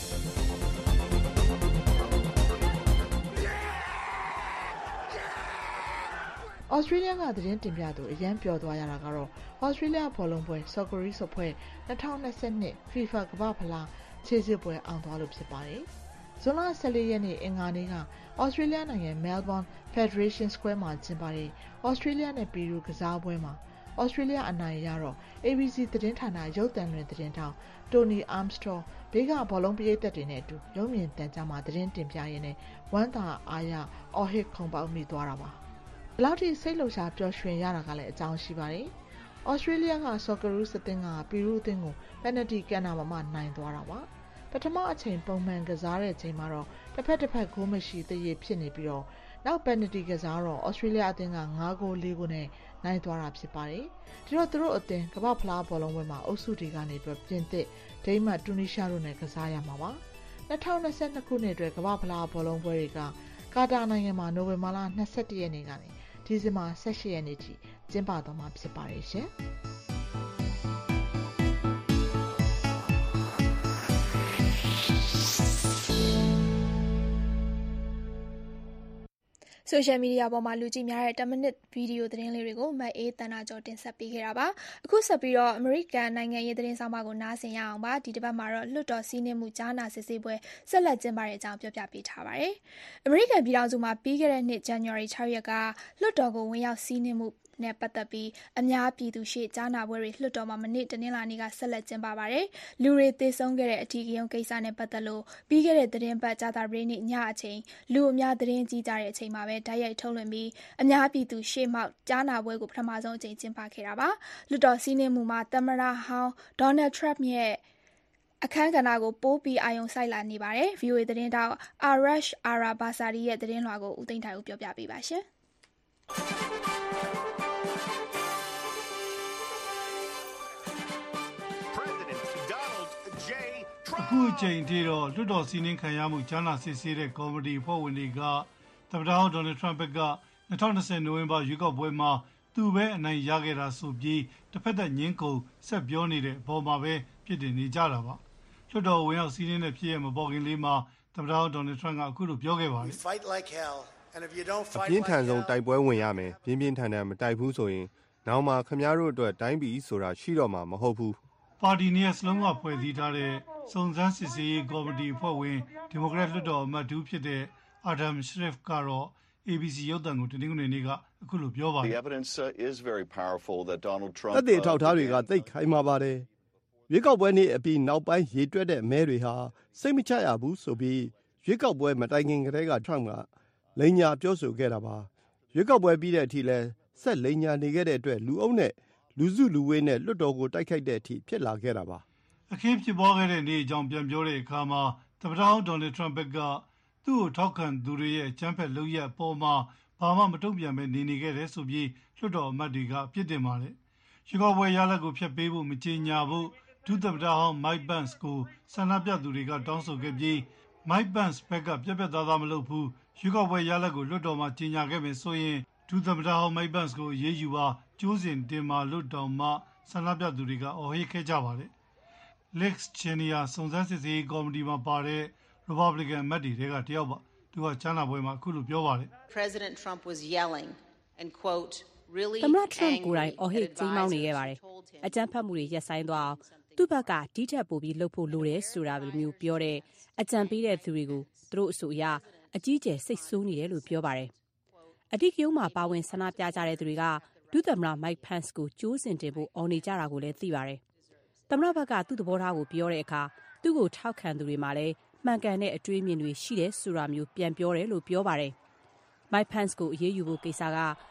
ဩစတြေးလျကသတင်းတင်ပြသူအရန်ပြောသွားရတာကတော့ဩစတြေးလျဘောလုံးပွဲဆော်ကရီဆိုဖွဲ့၂၀၂၂ FIFA ကမ္ဘာ့ဖလားခြေစစ်ပွဲအောင်သွားလို့ဖြစ်ပါတယ်။ဇွန်လ၁၄ရက်နေ့အင်္ဂါနေ့ကဩစတြေးလျနိုင်ငံမဲလ်ဘွန်း Federation Square မှာကျင်းပတဲ့ဩစတြေးလျနဲ့ပီရူကစားပွဲမှာဩစတြေးလျအနိုင်ရတော့ A B C သတင်းဌာနရုပ်သံလွှင့်သတင်းထောက်တိုနီအာမ်စတော်ဘေးကဘောလုံးပရိသတ်တွေနဲ့အတူရုံမြင်သံကြားမှာသတင်းတင်ပြရင်းနဲ့ဝမ်းသာအားရအော်ဟစ်ခုန်ပေါက်မိသွားတာပါ။ဒီလောက်ထိစိတ်လှုပ်ရှားပျော်ရွှင်ရတာကလည်းအကြောင်းရှိပါတယ်။ဩစတြေးလျကဆော်ကရူးအသင်းကပီရူအသင်းကိုပယ်နတီကန်နာမှာနိုင်သွားတာပါ။ပထမအချိန်ပုံမှန်ကစားတဲ့အချိန်မှာတော့တစ်ဖက်တစ်ဖက်ဂိုးမရှိသေးရဖြစ်နေပြီးတော့နောက်ပယ်နတီကစားတော့ဩစတြေးလျအသင်းက၅ဂိုး၄ဂိုးနဲ့နိုင်သွားတာဖြစ်ပါတယ်။ဒီတော့သူတို့အသင်းကမ္ဘာ့ဖလားဘောလုံးပွဲမှာအုပ်စုတွေကနေပြီးပြင်သစ်ဒိန်းမတ်တူနီးရှားတို့နဲ့ကစားရမှာပါ။၂၀၂၂ခုနှစ်အတွက်ကမ္ဘာ့ဖလားဘောလုံးပွဲတွေကကာတာနိုင်ငံမှာနိုဝင်ဘာလ၂၁ရက်နေ့ကနေဒီဇင်ဘာ၁၈ရက်နေ့ထိကျင်းပသွားမှာဖြစ်ပါတယ်ရှင်။ဆိုရှယ်မီဒီယာပေါ်မှာလူကြည့်များတဲ့ten minute ဗီဒီယိုသတင်းလေးတွေကိုမအေးတန်တာကျော်တင်ဆက်ပေးခဲ့တာပါအခုဆက်ပြီးတော့အမေရိကန်နိုင်ငံရေးသတင်းဆောင်မကိုနားဆင်ရအောင်ပါဒီတစ်ပတ်မှာတော့လွှတ်တော်စီးနှင်းမှုကြားနာစစ်ဆေးပွဲဆက်လက်ကျင်းပတဲ့အကြောင်းပြောပြပေးထားပါတယ်အမေရိကန်ပြည်ထောင်စုမှာပြီးခဲ့တဲ့နှစ်ဇန်နဝါရီ၆ရက်ကလွှတ်တော်ကိုဝင်ရောက်စီးနှင်းမှုနဲ့ပတ်သက်ပြီးအများပြည်သူရှေ့ကြားနာပွဲတွေလွှတ်တော်မှာမနေ့တနင်္လာနေ့ကဆက်လက်ကျင်းပပါတယ်။လူတွေသေဆုံးခဲ့တဲ့အထီးကရုံကိစ္စနဲ့ပတ်သက်လို့ပြီးခဲ့တဲ့သတင်းပတ်ကြာသပတေးနေ့ညအချိန်လူအများသတင်းကြီးကြတဲ့အချိန်မှာပဲတိုက်ရိုက်ထုတ်လွှင့်ပြီးအများပြည်သူရှေ့မှောက်ကြားနာပွဲကိုပထမဆုံးအကြိမ်ကျင်းပခဲ့တာပါ။လွှတ်တော်စီးနှင်းမှုမှာသမ္မတဟောင်းဒေါ်နယ်ထရမ့်ရဲ့အခမ်းကဏ္ဍကိုပိုးပြီးအာရုံစိုက်လာနေပါတယ်။ ဗွီအိုအေသတင်းတောက်အာရရှ်အာရာဘာစာရီရဲ့သတင်းလွှာကိုဦးသိန်းထိုင်ဦးပြောပြပေးပါရှင်။အခုအချိန်ထိတော့လွှတ်တော်စီးနှင်းခံရမှုကြားနာစစ်ဆေးတဲ့ကော်မတီဖွဲ့ဝင်တွေကသမ္မတဟောင်းဒေါ်နယ်ထရမ့်ဘက်က၂၀၂၀နိုဝင်ဘာရွေးကောက်ပွဲမှာသူပဲအနိုင်ရခဲ့တာဆိုပြီးတစ်ဖက်သက်ညှင်းခုန်ဆက်ပြောနေတဲ့အပေါ်မှာပဲဖြစ်တင်နေကြတာပါလွှတ်တော်ဝင်ရောက်စီးနှင်းတဲ့ဖြစ်ရမပေါ်ခင်လေးမှာသမ္မတဟောင်းဒေါ်နယ်ထရမ့်ကအခုလိုပြောခဲ့ပါတယ်အပြင်းထန်ဆုံးတိုက်ပွဲဝင်ရမယ်ပြင်းပြင်းထန်ထန်မတိုက်ဘူးဆိုရင်နောက်မှခင်ဗျားတို့အတွက်တိုင်းပြည်ဆိုတာရှိတော့မှာမဟုတ်ဘူးပါတီနဲ့စလုံးကဖွဲ့စည်းထားတဲ့စုံစမ်းစစ်ဆေးရေးကော်မတီအဖွဲ့ဝင်ဒီမိုကရက်လွှတ်တော်အမတ်တူဖြစ်တဲ့အာဒမ်ရှရစ်ဖ်ကတော့ A B C ရုပ်သံကိုတနင်္ဂနွေနေ့ကအခုလိုပြောပါတယ်သက်သေအထောက်အထားတွေကသိပ်ခိုင်မာပါတယ်ရွေးကောက်ပွဲနေ့အပြီးနောက်ပိုင်းရေတွက်တဲ့မဲတွေဟာစိတ်မချရဘူးဆိုပြီးရွေးကောက်ပွဲမတိုင်ခင်ကတည်းကထရမ့်ကလိန်ညာပြောဆိုခဲ့တာပါရွေးကောက်ပွဲပြီးတဲ့အထိလဲဆက်လိန်ညာနေခဲ့တဲ့အတွက်လူအုပ်နဲ့လူစုလူဝေးနဲ့လွတ်တော်ကိုတိုက်ခိုက်တဲ့အထိဖြစ်လာခဲ့တာပါအခင်းဖြစ်ပွားခဲ့တဲ့နေ့အကြောင်းပြန်ပြောတဲ့အခါမှာသမ္မတဟောင်းဒေါ်နယ်ထရမ့်ဘက်ကသူ့ကိုထောက်ခံသူတွေရဲ့အကြမ်းဖက်လုပ်ရပ်ပေါ်မှာဘာမှမတုံ့ပြန်ပဲနေနေခဲ့တယ်ဆိုပြီးလွှတ်တော်အမတ်တွေကပြစ်တင်ပါတယ်ရွေးကောက်ပွဲရလဒ်ကိုဖျက်ပေးဖို့မကြေညာဘူးဒုသမ္မတဟောင်းမိုက်ပန့်စ်ကိုဆန္ဒပြသူတွေကတောင်းဆိုခဲ့ပြီးမိုက်ပန့်စ်ဘက်ကပြက်ပြက်သားသားမလုပ်ဘူးရွေးကောက်ပွဲရလဒ်ကိုလွှတ်တော်မှာကြေညာခဲ့မယ်ဆိုရင်ဒုသမ္မတဟောင်းမိုက်ပန့်စ်ကိုအေးအေးယူပါကျိုးစင်တင်မာလွတ်တော်မှဆန္ဒပြသူတွေကအော်ဟစ်ခဲ့ကြပါတယ်။ Lex Chenier စုံစမ်းစစ်ဆေးရေးကော်မတီမှာပါတဲ့ Republican အမတ်တွေကတယောက်ပါသူကချမ်းသာပွဲမှာအခုလိုပြောပါတယ် President Trump was yelling and quote really သမ္မတထရမ့်ကိုယ်တိုင်အော်ဟစ်ကြီးမောင်းနေခဲ့ပါတယ်အကြမ်းဖက်မှုတွေရပ်ဆိုင်းသွားအောင်သူ့ဘက်ကဒီထက်ပိုပြီးလှုပ်ဖို့လိုတယ်ဆိုတာမျိုးပြောတဲ့အကြံပေးတဲ့သူတွေကိုသူတို့အဆိုအရအကြီးကျယ်စိတ်ဆိုးနေတယ်လို့ပြောပါတယ်အတိကယုံမှာပါဝင်ဆန္ဒပြကြတဲ့သူတွေကဒုသမ္မတမိုက်ပန့်စ်ကိုကျိုးစင်တင်ဖို့အော်နေကြတာကိုလည်းသိပါတယ်သမ္မတဘက်ကသူ့သဘောထားကိုပြောတဲ့အခါသူ့ကိုထောက်ခံသူတွေမှာလည်းမှန်ကန်တဲ့အတွေးအမြင်တွေရှိတယ်ဆိုတာမျိုးပြန်ပြောတယ်လို့ပြောပါတယ်မိုက်ပန့်စ်ကိုအရေးယူဖို့ကိစ္စက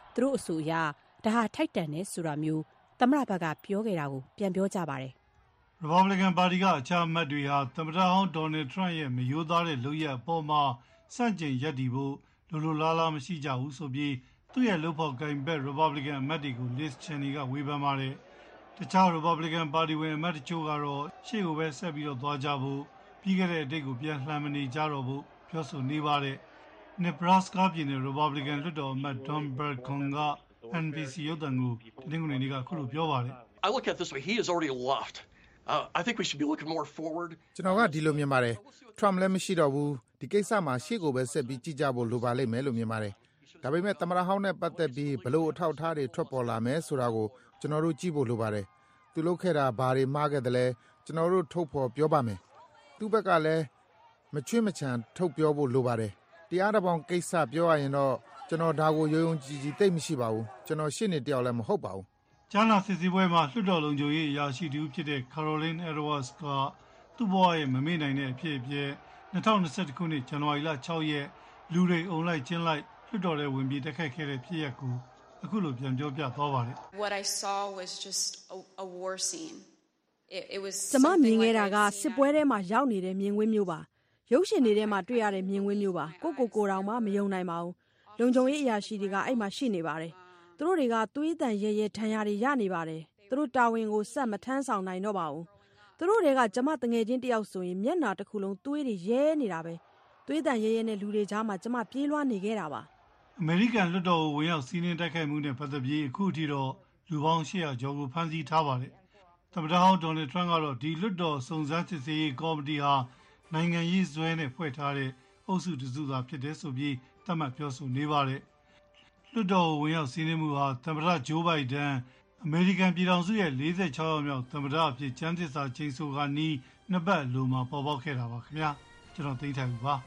သူတို့အဆိုအရဒါဟာထိုက်တန်တဲ့ဆိုတာမျိုးသမ္မတဘက်ကပြောခဲ့တာကိုပြန်ပြောကြပါတယ်။ Republican ပါတီကအခြားအမတ်တွေဟာသမ္မတဟောင်း Donald Trump ရဲ့မရိုးသားတဲ့လုပ်ရပ်အပေါ်မှာစန့်ကျင်ရပ်တည်ဖို့လိုလိုလားလားမရှိကြဘူးဆိုပြီးသူ့ရဲ့လုပ်ဖော်ကိုင်ဘက် Republican အမတ်တွေကို Liz Cheney ကဝေဖန်ပါတယ်။တခြား Republican ပါတီဝင်အမတ်တချို့ကတော့ရှေ့ကိုပဲဆက်ပြီးတော့သွားကြဖို့ပြီးခဲ့တဲ့အတိတ်ကိုပြန်လှန်မနေကြတော့ဖို့ပြောဆိုနေပါတယ်။ Nebraska ပြည်နယ် Republican လွှတ်တော်အမတ် Don Burgum က N B C ရုပ်သံကိုတနင်္ဂနွေနေ့ကခုလိုပြောပါတယ်။ I look at this way he has already left. Uh, I think we should be looking more forward. ကျွန်တော်ကဒီလိုမြင်ပါတယ်။ Trump လည်းမရှိတော့ဘူးဒီကိစ္စမှာရှေ့ကိုပဲဆက်ပြီးကြည့်ကြဖို့လိုပါလိမ့်မယ်လို့မြင်ပါတယ်။ဒါပေမဲ့သမ္မတဟောင်းနဲ့ပတ်သက်ပြီးဘလို့အထောက်အထားတွေထွက်ပေါ်လာမယ်ဆိုတာကိုကျွန်တော်တို့ကြည့်ဖို့လိုပါတယ်။သူလုပ်ခဲ့တာဘာတွေမှားခဲ့တယ်လဲကျွန်တော်တို့ထုတ်ဖော်ပြောပါမယ်။သူ့ဘက်ကလည်းမချွေးမချံထုတ်ပြောဖို့လိုပါတယ်။တရားတော်ပေါင်းကိစ္စပြောရရင်တော့ကျွန်တော်ဒါကိုယုံယုံကြည်ကြည်သိမရှိပါဘူး။ကျွန်တော်ရှင်းနေတယောက်လည်းမဟုတ်ပါဘူး။ကြားနာစစ်ဆေးပွဲမှာလွှတ်တော်လုံခြုံရေးအရာရှိတူဖြစ်တဲ့ Caroline Edwards ကသူ့ဘဝရဲ့မမေ့နိုင်တဲ့အဖြစ်အပျက်၂၀၂၁ခုနှစ်ဇန်နဝါရီလ၆ရက်လူတွေအုံလိုက်ကျင်းလိုက်လွှတ်တော်ထဲဝင်ပြီးတက်ခတ်ခဲ့တဲ့ဖြစ်ရပ်ကိုအခုလိုပြန်ပြောပြသွားပါတယ်။ What I saw was just a, a war scene. It, it was ကျမမြင်ခဲ့တာကစစ်ပွဲထဲမှာရောက်နေတဲ့မြင်ကွင်းမျိုးပါ။ရုပ်ရှင်တွေထဲမှာတွေ့ရတဲ့မြင်ကွင်းမျိုးပါ။ကိုကိုကိုတောင်မှမယုံနိုင်ပါဘူး။လုံခြုံရေးအရာရှိတွေကအဲ့မှာရှိနေပါတယ်။သူတို့တွေကသွေးတန်ရဲရဲထမ်းရတွေရနေပါတယ်။သူတို့တာဝန်ကိုဆက်မထမ်းဆောင်နိုင်တော့ပါဘူး။သူတို့တွေကကျမတငယ်ချင်းတယောက်ဆိုရင်မျက်နှာတစ်ခုလုံးသွေးတွေရဲနေတာပဲ။သွေးတန်ရဲရဲနဲ့လူတွေကြားမှာကျမပြေးလွှားနေခဲ့တာပါ။အမေရိကန်လွှတ်တော်ကိုဝင်ရောက်စီးနင်းတိုက်ခိုက်မှုနဲ့ပတ်သက်ပြီးအခုထိတော့လူပေါင်း၈၀၀ကျော်ကိုဖမ်းဆီးထားပါတယ်။သမ္မတဟောင်း Donald Trump ကတော့ဒီလွှတ်တော်စုံစမ်းစစ်ဆေးရေးကော်မတီဟာနိုင်ငံရေးဇွဲနဲ့ဖွဲ့ထားတဲ့အုပ်စုတစုသာဖြစ်တယ်ဆိုပြီးသတ်မှတ်ပြောဆိုနေပါတယ်။လွှတ်တော်ဝင်ရောက်စီးနင်းမှုဟာသမ္မတဂျိုးဘိုင်ဒန်အမေရိကန်ပြည်ထောင်စုရဲ့၄၆ယောက်မြောက်သမ္မတအဖြစ်ကျမ်းသစ္စာကျိန်ဆိုကာနီးနှစ်ပတ်လိုမှာပေါ်ပေါက်ခဲ့တာပါခင်ဗျာကျွန်တော်သိမ်းထိုင်ပါ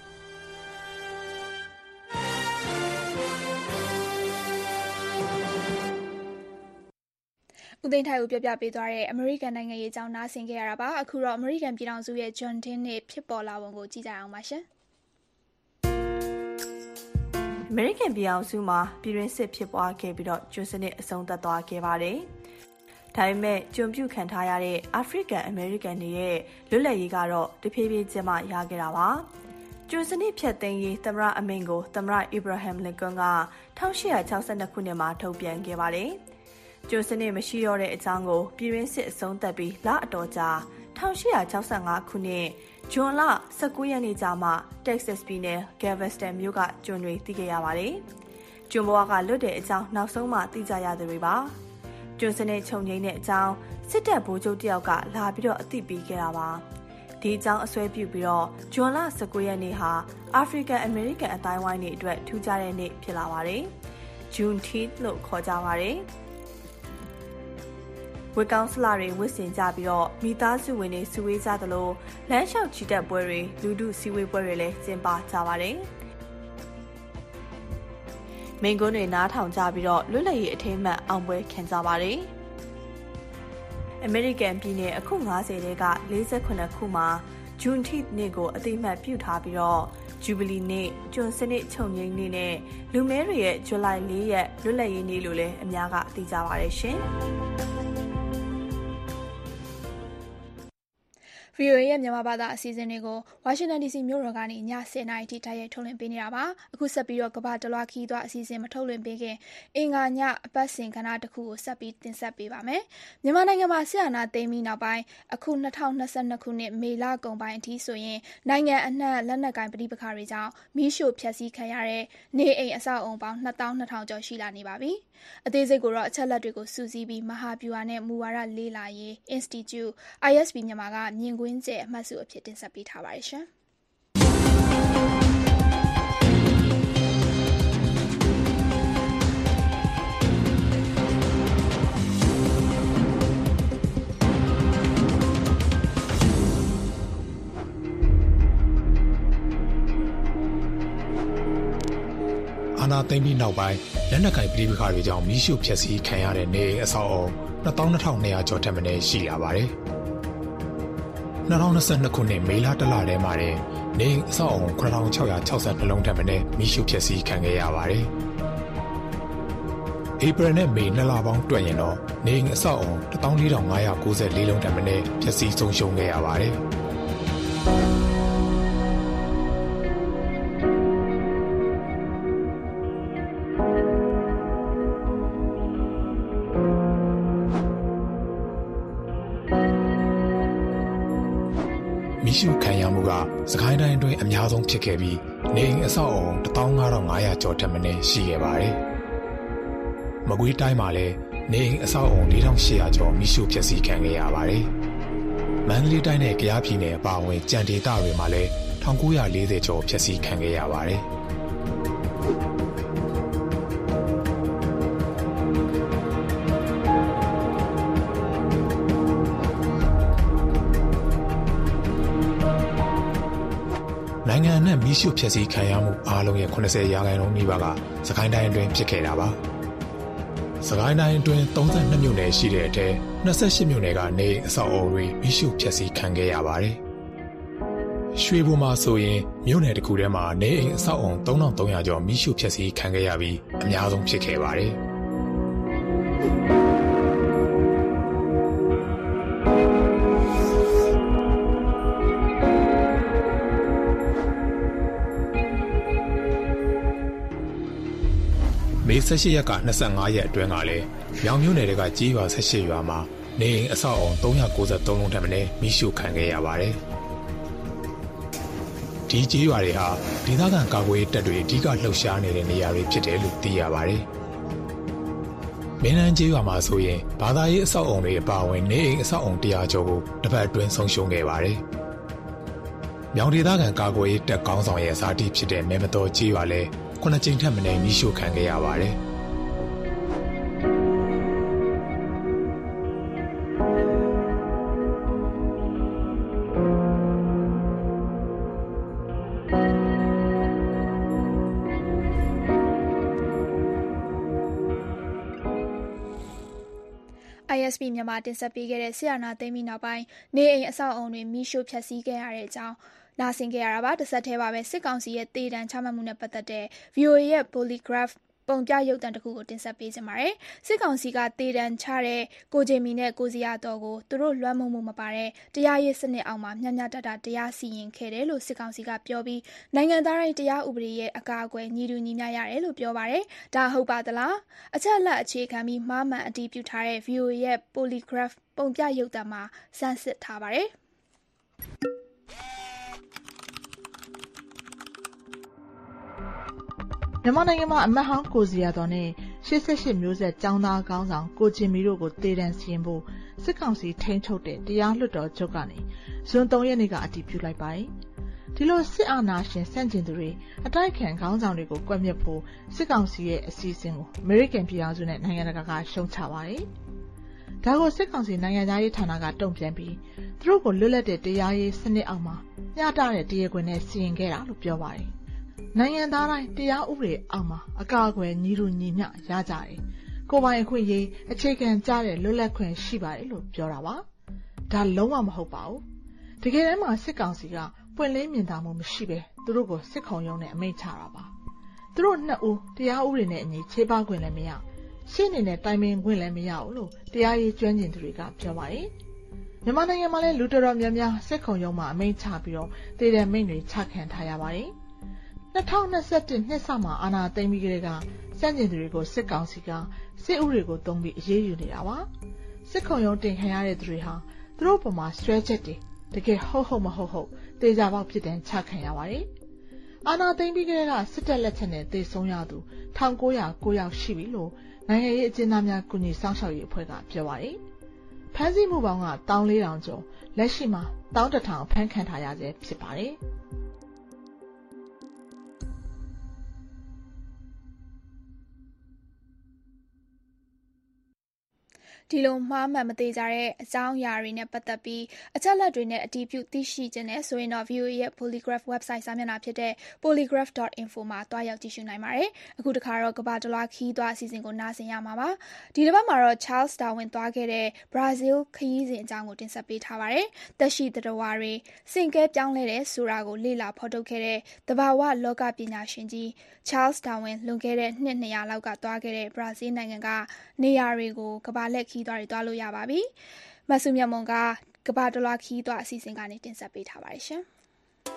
ဦးသိန်းထိုင်ကိုပြပြပေးသွားတဲ့အမေရိကန်နိုင်ငံရေးအကြောင်းနားဆင်ခဲ့ရတာပါအခုတော့အမေရိကန်ပြည်ထောင်စုရဲ့ John Dean နဲ့ဖြစ်ပေါ်လာပုံကိုကြည့်ကြအောင်ပါရှင်အမေရိကန်ပြည်အောင်စုမှာပြည်တွင်းစစ်ဖြစ်ပွားခဲ့ပြီးတော့ကျွန်းစနစ်အဆုံးသတ်သွားခဲ့ပါတယ်။ဒါပေမဲ့ကျွန်ပြုခံထားရတဲ့အာဖရိကန်အမေရိကန်တွေရဲ့လွတ်လပ်ရေးကတော့တဖြည်းဖြည်းချင်းမှရခဲ့တာပါ။ကျွန်းစနစ်ဖြတ်သိမ်းရေးသမ္မတအမိန့်ကိုသမ္မတအီဘရာဟမ်လင်ကွန်းက၁၈၆၂ခုနှစ်မှာထုတ်ပြန်ခဲ့ပါတယ်။ကျွန်းစနစ်မရှိတော့တဲ့အကြောင်းကိုပြည်တွင်းစစ်အဆုံးသတ်ပြီးလအတော်ကြာ၁၈၆၅ခုနှစ်ဂျွန်လ၁၉ရက်နေ့ကျမှ Texas ပြည်နယ် Galveston မြို့ကကျွန်းတွေသိခဲ့ရပါတယ်။ကျွန်းဘဝကလွတ်တဲ့အကြောင်းနောက်ဆုံးမှသိကြရသူတွေပါ။ကျွန်းစနစ်ချုပ်ငိမ့်တဲ့အကြောင်းစစ်တပ်ဗိုလ်ချုပ်တယောက်ကလာပြီးတော့အသိပေးခဲ့တာပါ။ဒီအကြောင်းအစွဲပြုပြီးတော့ဂျွန်လ၁၉ရက်နေ့ဟာအာဖရိကန်အမေရိကန်အတိုင်းဝိုင်းတွေအတွက်ထူးခြားတဲ့နေ့ဖြစ်လာပါတယ်။ Juneteenth လို့ခေါ်ကြပါတယ်။ဝက်ကောင်ဆလာတွေဝစ်ဆင်ကြပြီးတော့မိသားစုဝင်တွေစုဝေးကြသလိုလမ်းလျှောက်ချီတက်ပွဲတွေလူထုစည်းဝေးပွဲတွေလည်းကျင်းပကြပါတယ်။မိန်ကွန်းတွေနားထောင်ကြပြီးတော့လွတ်လပ်ရေးအထိမ်းအမှတ်အောင်ပွဲခံကြပါတယ်။အမေရိကန်ပြည်နယ်အခု၅၀တဲက၄၇ခုမှာ Juneteenth နေ့ကိုအသိအမှတ်ပြုထားပြီးတော့ Jubilee နေ့ကျွန်းစနစ်ချုပ်ငြိမ်းနေ့နဲ့လူမဲတွေရဲ့ဇူလိုင်၄ရက်လွတ်လပ်ရေးနေ့လို့လည်းအများကသိကြပါတယ်ရှင်။ဗွီအိုအေ ရဲ့မြန်မာဘာသာအစီအစဉ်တွေကိုဝါရှင်တန် ဒီစီ မြို့တော်ကနေည၁၀နာရီထိတိုက်ရိုက်ထုတ်လွှင့်ပေးနေတာပါ။အခုဆက်ပြီးတော့ကမ္ဘာတလွှားခရီးသွားအစီအစဉ်မထုတ်လွှင့်ပေးခင်အင်္ဂါညအပတ်စဉ်ကဏ္ဍတစ်ခုကိုဆက်ပြီးတင်ဆက်ပေးပါမယ်။မြန်မာနိုင်ငံမှာစစ်အာဏာသိမ်းပြီးနောက်ပိုင်းအခု၂၀၂၂ခုနှစ်မေလကုန်ပိုင်းအထိဆိုရင်နိုင်ငံအနှံ့လက်နက်ကိုင်ပဋိပက္ခတွေကြောင့်မီးရှို့ဖျက်ဆီးခံရတဲ့နေအိမ်အဆောက်အုံပေါင်းနှစ်သောင်းနှစ်ထောင်ကျော်ရှိလာနေပါပြီ။အသေးစိတ်ကိုတော့အချက်လက်တွေကိုစုစည်းပြီးမဟာဗျူဟာနဲ့မူဝါဒလေ့လာရေး Institute I S B မြန်မာကမြင်ကွင်းကျဲအမှတ်စုအဖြစ်တင်ဆက်ပေးထားပါတယ်ရှင်။အာဏာသိမ်းပြီးနောက်ပိုင်းလက်နက်ကိုင်ပဋိပက္ခတွေကြောင့်မီးရှို့ဖျက်ဆီးခံရတဲ့နေအိမ်အဆောက်အအုံနှစ်သောင်းနှစ်ထောင်နှစ်ရာကျော်ထက်မနည်းရှိလာပါတယ်။၂၀၂၂ခုနှစ်မေလတလထဲမှာတင်နေအိမ်အဆောက်အအုံခုနှစ်ထောင်ခြောက်ရာခြောက်ဆယ်လုံးထက်မနည်းမီးရှို့ဖျက်ဆီးခံခဲ့ရပါတယ်။ဧပြီနဲ့မေနှစ်လပေါင်းတွက်ရင်တော့နေအိမ်အဆောက်အုံတစ်သောင်းလေးထောင်ငါးရာကိုးဆယ်လေးလုံးတန်မနဲ့ဖျက်ဆီးဆုံးရှုံးခဲ့ရပါတယ်။မီးရှို့ခံရမှုကစကိုင်းတိုင်းအတွင်းအများဆုံးဖြစ်ခဲ့ပြီးနေအိမ်အဆောက်အုံတစ်သောင်းငါးထောင်ငါးရာကျော်ထက်မနည်းရှိခဲ့ပါတယ်။မကွေးတိုင်းမှာလည်းနေအိမ်အဆောက်အုံလေးထောင်ရှစ်ရာကျော်မီးရှို့ဖျက်ဆီးခံခဲ့ရပါတယ်။မန္တလေးတိုင်းနဲ့ကယားပြည်နယ်အပါအဝင်ကြံဒေသတွေမှာလည်း၁၉၄၀ကျော်ဖျက်ဆီးခံခဲ့ရပါတယ်။နိုင်ငံနဲ့မီးရှို့ဖျက်ဆီးခံရမှုအားလုံးရဲ့၇၀ရာခိုင်နှုန်းနီးပါးကစကိုင်းတိုင်းအတွင်းဖြစ်ခဲ့တာပါ။စကိုင်းတိုင်းအတွင်း၃၂မြို့နယ်ရှိတဲ့အထက်၂၈မြို့နယ်ကနေအဆောက်အအုံတွေမီးရှို့ဖျက်ဆီးခံခဲ့ရပါတယ်။ရွှေဘိုမှာဆိုရင်မြို့နယ်တစ်ခုထဲမှာနေအိမ်အဆောက်အုံ၃ထောင်၃ရာကျော်မီးရှို့ဖျက်ဆီးခံခဲ့ရပြီးအများဆုံးဖြစ်ခဲ့ပါတယ်။မေ၁၈ရက်က၂၅ရက်အတွင်းကလည်းမြောင်မြို့နယ်တွေကကြေးရွာ၁၈ရွာမှာနေအိမ်အဆောက်အုံ၃၉၃လုံးထက်မနည်းမီးရှို့ခံခဲ့ရပါတယ်။ဒီကြေးရွာတွေဟာဒေသခံကာကွယ်ရေးတပ်တွေအဓိကလှုပ်ရှားနေတဲ့နေရာတွေဖြစ်တယ်လို့သိရပါတယ်။မင်းနန်းကြေးရွာမှာဆိုရင်ဘာသာရေးအဆောက်အုံတွေအပါအဝင်နေအိမ်အဆောက်အုံ၁၀၀ကျော်ကိုတစ်ပတ်အတွင်းဆုံးရှုံးခဲ့ပါတယ်။မြောင်ဒေသခံကာကွယ်ရေးတပ်ကောင်းဆောင်ရဲ့ဇာတိဖြစ်တဲ့မဲမတော်ကြေးရွာလည်းခုနှစ်ကြိမ်ထက်မနည်းမီးရှို့ခံခဲ့ရပါတယ်။ I S B မြန်မာတင်ဆက်ပေးခဲ့တဲ့ဆရာနာသိမ်းပြီးနောက်ပိုင်းနေအိမ်အဆောက်အုံတွေမီးရှို့ဖျက်ဆီးခဲ့ရတဲ့အကြောင်းနာဆင်ခဲ့ရတာပါတစ်ဆက်တည်းပါပဲစစ်ကောင်စီရဲ့တေတံချမှတ်မှုနဲ့ပတ်သက်တဲ့ V O A ရဲ့ Polygraph ပုံပြရုပ်သံတစ်ခုကိုတင်ဆက်ပေးကြပါမယ်။စစ်ကောင်စီကတေတံချတဲ့ကိုဂျေမီနဲ့ကိုစီယာတော်ကိုသူတို့လွှမ်းမိုးမှုမပါတဲ့တရားရေးစနစ်အောက်မှာမျှမျှတတတရားစီရင်ခဲ့တယ်လို့စစ်ကောင်စီကပြောပြီးနိုင်ငံသားတိုင်းတရားဥပဒေရဲ့အကာအကွယ်ညီတူညီမျှရတယ်လို့ပြောပါတယ်။ဒါဟုတ်ပါသလား။အချက်အလက်အခြေခံပြီးမှားမှန်အတည်ပြုထားတဲ့ V O A ရဲ့ Polygraph ပုံပြရုပ်သံမှာစမ်းစစ်ထားပါတယ်။မြန်မာနိုင်ငံမှာအမတ်ဟောင်းကိုစီယာတော်နဲ့၈၈မျိုးဆက်ចောင်းသားကောင်းဆောင်ကိုဂျင်မီတို့ကိုတေတံစီရင်ဖို့စစ်ကောင်စီထိန်းချုပ်တဲ့တရားလွှတ်တော်ချုပ်ကနေဇွန်၃ရက်နေ့ကအတည်ပြုလိုက်ပါတယ်။ဒီလိုစစ်အာဏာရှင်ဆန့်ကျင်သူတွေအတိုက်ခံခေါင်းဆောင်တွေကိုကွပ်မျက်ဖို့စစ်ကောင်စီရဲ့အစီအစဉ်ကိုအမေရိကန်ပြည်ထောင်စုနဲ့နိုင်ငံတကာကရှုံချပါတယ်။ဒါကိုစစ်ကောင်စီနိုင်ငံသားရေးဌာနကတုံ့ပြန်ပြီးသူတို့ကိုလွတ်လပ်တဲ့တရားရေးစနစ်အောက်မှာမျှတတဲ့တရားခွင်နဲ့စီရင်ခဲ့တာလို့ပြောပါတယ်။နိုင်ငံသားတိုင်းတရားဥပဒေအောက်မှာအကာအကွယ်ညီတူညီမျှရကြတယ်။ကိုယ်ပိုင်အခွင့်အရေးအခြေခံကျတဲ့လွတ်လပ်ခွင့်ရှိပါတယ်လို့ပြောတာပါ။ဒါလုံးဝမဟုတ်ပါဘူး။တကယ်တမ်းမှာစစ်ကောင်စီကပွင့်လင်းမြင်သာမှုမရှိပဲသူတို့ကိုစစ်ခုံရုံးနဲ့အမိန့်ချတာပါ။သူတို့နှစ်ဦးတရားဥပဒေနဲ့အညီခြေပခွင့်လည်းမရရှင်းနေတဲ့တိုင်ပင်ခွင့်လည်းမရဘူးလို့တရားရေးကျွမ်းကျင်သူတွေကပြောပါတယ်။မြန်မာနိုင်ငံမှာလည်းလူတော်တော်များများစစ်ခုံရုံးမှာအမိန့်ချပြီးတော့တေတံမိန့်တွေချခံထားရပါတယ်။၂၀၂၁နှစ်စမှာအာဏာသိမ်းပြီးကလေးကစန့်ကျင်သူတွေကိုစစ်ကောင်စီကစစ်ဥပဒေကိုသုံးပြီးအရေးယူနေတာပါစစ်ခုံရုံးတင်ခံရတဲ့သူတွေဟာသူတို့ပုံမှာဆွဲချက်တွေတကယ်ဟုတ်ဟုတ်မဟုတ်ဟုတ်တေချာပေါက်ဖြစ်တဲ့ချခံရပါတယ်အာဏာသိမ်းပြီးကလေးကစစ်တပ်လက်ချက်နဲ့တေဆုံးရသူ၁၉၀၉ယောက်ရှိပြီလို့နိုင်ငံရေးအကျဉ်းသားများကုညီစောင့်ရှောက်ရေးအဖွဲ့ကပြောပါတယ်ဖမ်းဆီးမှုပေါင်းက၁၄၀၀၀ကျော်လက်ရှိမှာ၁၁၀၀၀ဖမ်းခံထားရဆဲဖြစ်ပါတယ်ဒီလိုမှားမှန်မသေးကြတဲ့အကြောင်းအရာတွေနဲ့ပတ်သက်ပြီးအချက်အလက်တွေနဲ့အတည်ပြုသိရှိခြင်းနဲ့ဆိုရင်တော့ ဗွီအိုအေ ရဲ့ Polygraph website စာမျက်နှာဖြစ်တဲ့ polygraph dot info မှာတွားရောက်ကြည့်ရှုနိုင်ပါတယ်။အခုတခါတော့ကမ္ဘာတလွှားခရီးသွားအစီအစဉ်ကိုနားဆင်ရမှာပါ။ဒီတစ်ပတ်မှာတော့ Charles Darwin သွားခဲ့တဲ့ Brazil ခရီးစဉ်အကြောင်းကိုတင်ဆက်ပေးထားပါတယ်။သက်ရှိသတ္တဝါတွေဆင့်ကဲပြောင်းလဲတဲ့ဆိုတာကိုလေ့လာဖော်ထုတ်ခဲ့တဲ့သဘာဝလောကပညာရှင်ကြီး Charles Darwin လွန်ခဲ့တဲ့နှစ်နှစ်ရာလောက်ကသွားခဲ့တဲ့ Brazil နိုင်ငံကနေရာတွေကိုကမ္ဘာလှည့်ခရီးသွားတွေသွားလို့ရပါပြီ။မဆုမြတ်မွန်ကကမ္ဘာတလွှားခရီးသွားအစီအစဉ်ကနေတင်ဆက်ပေးထားပါတယ်ရှင်။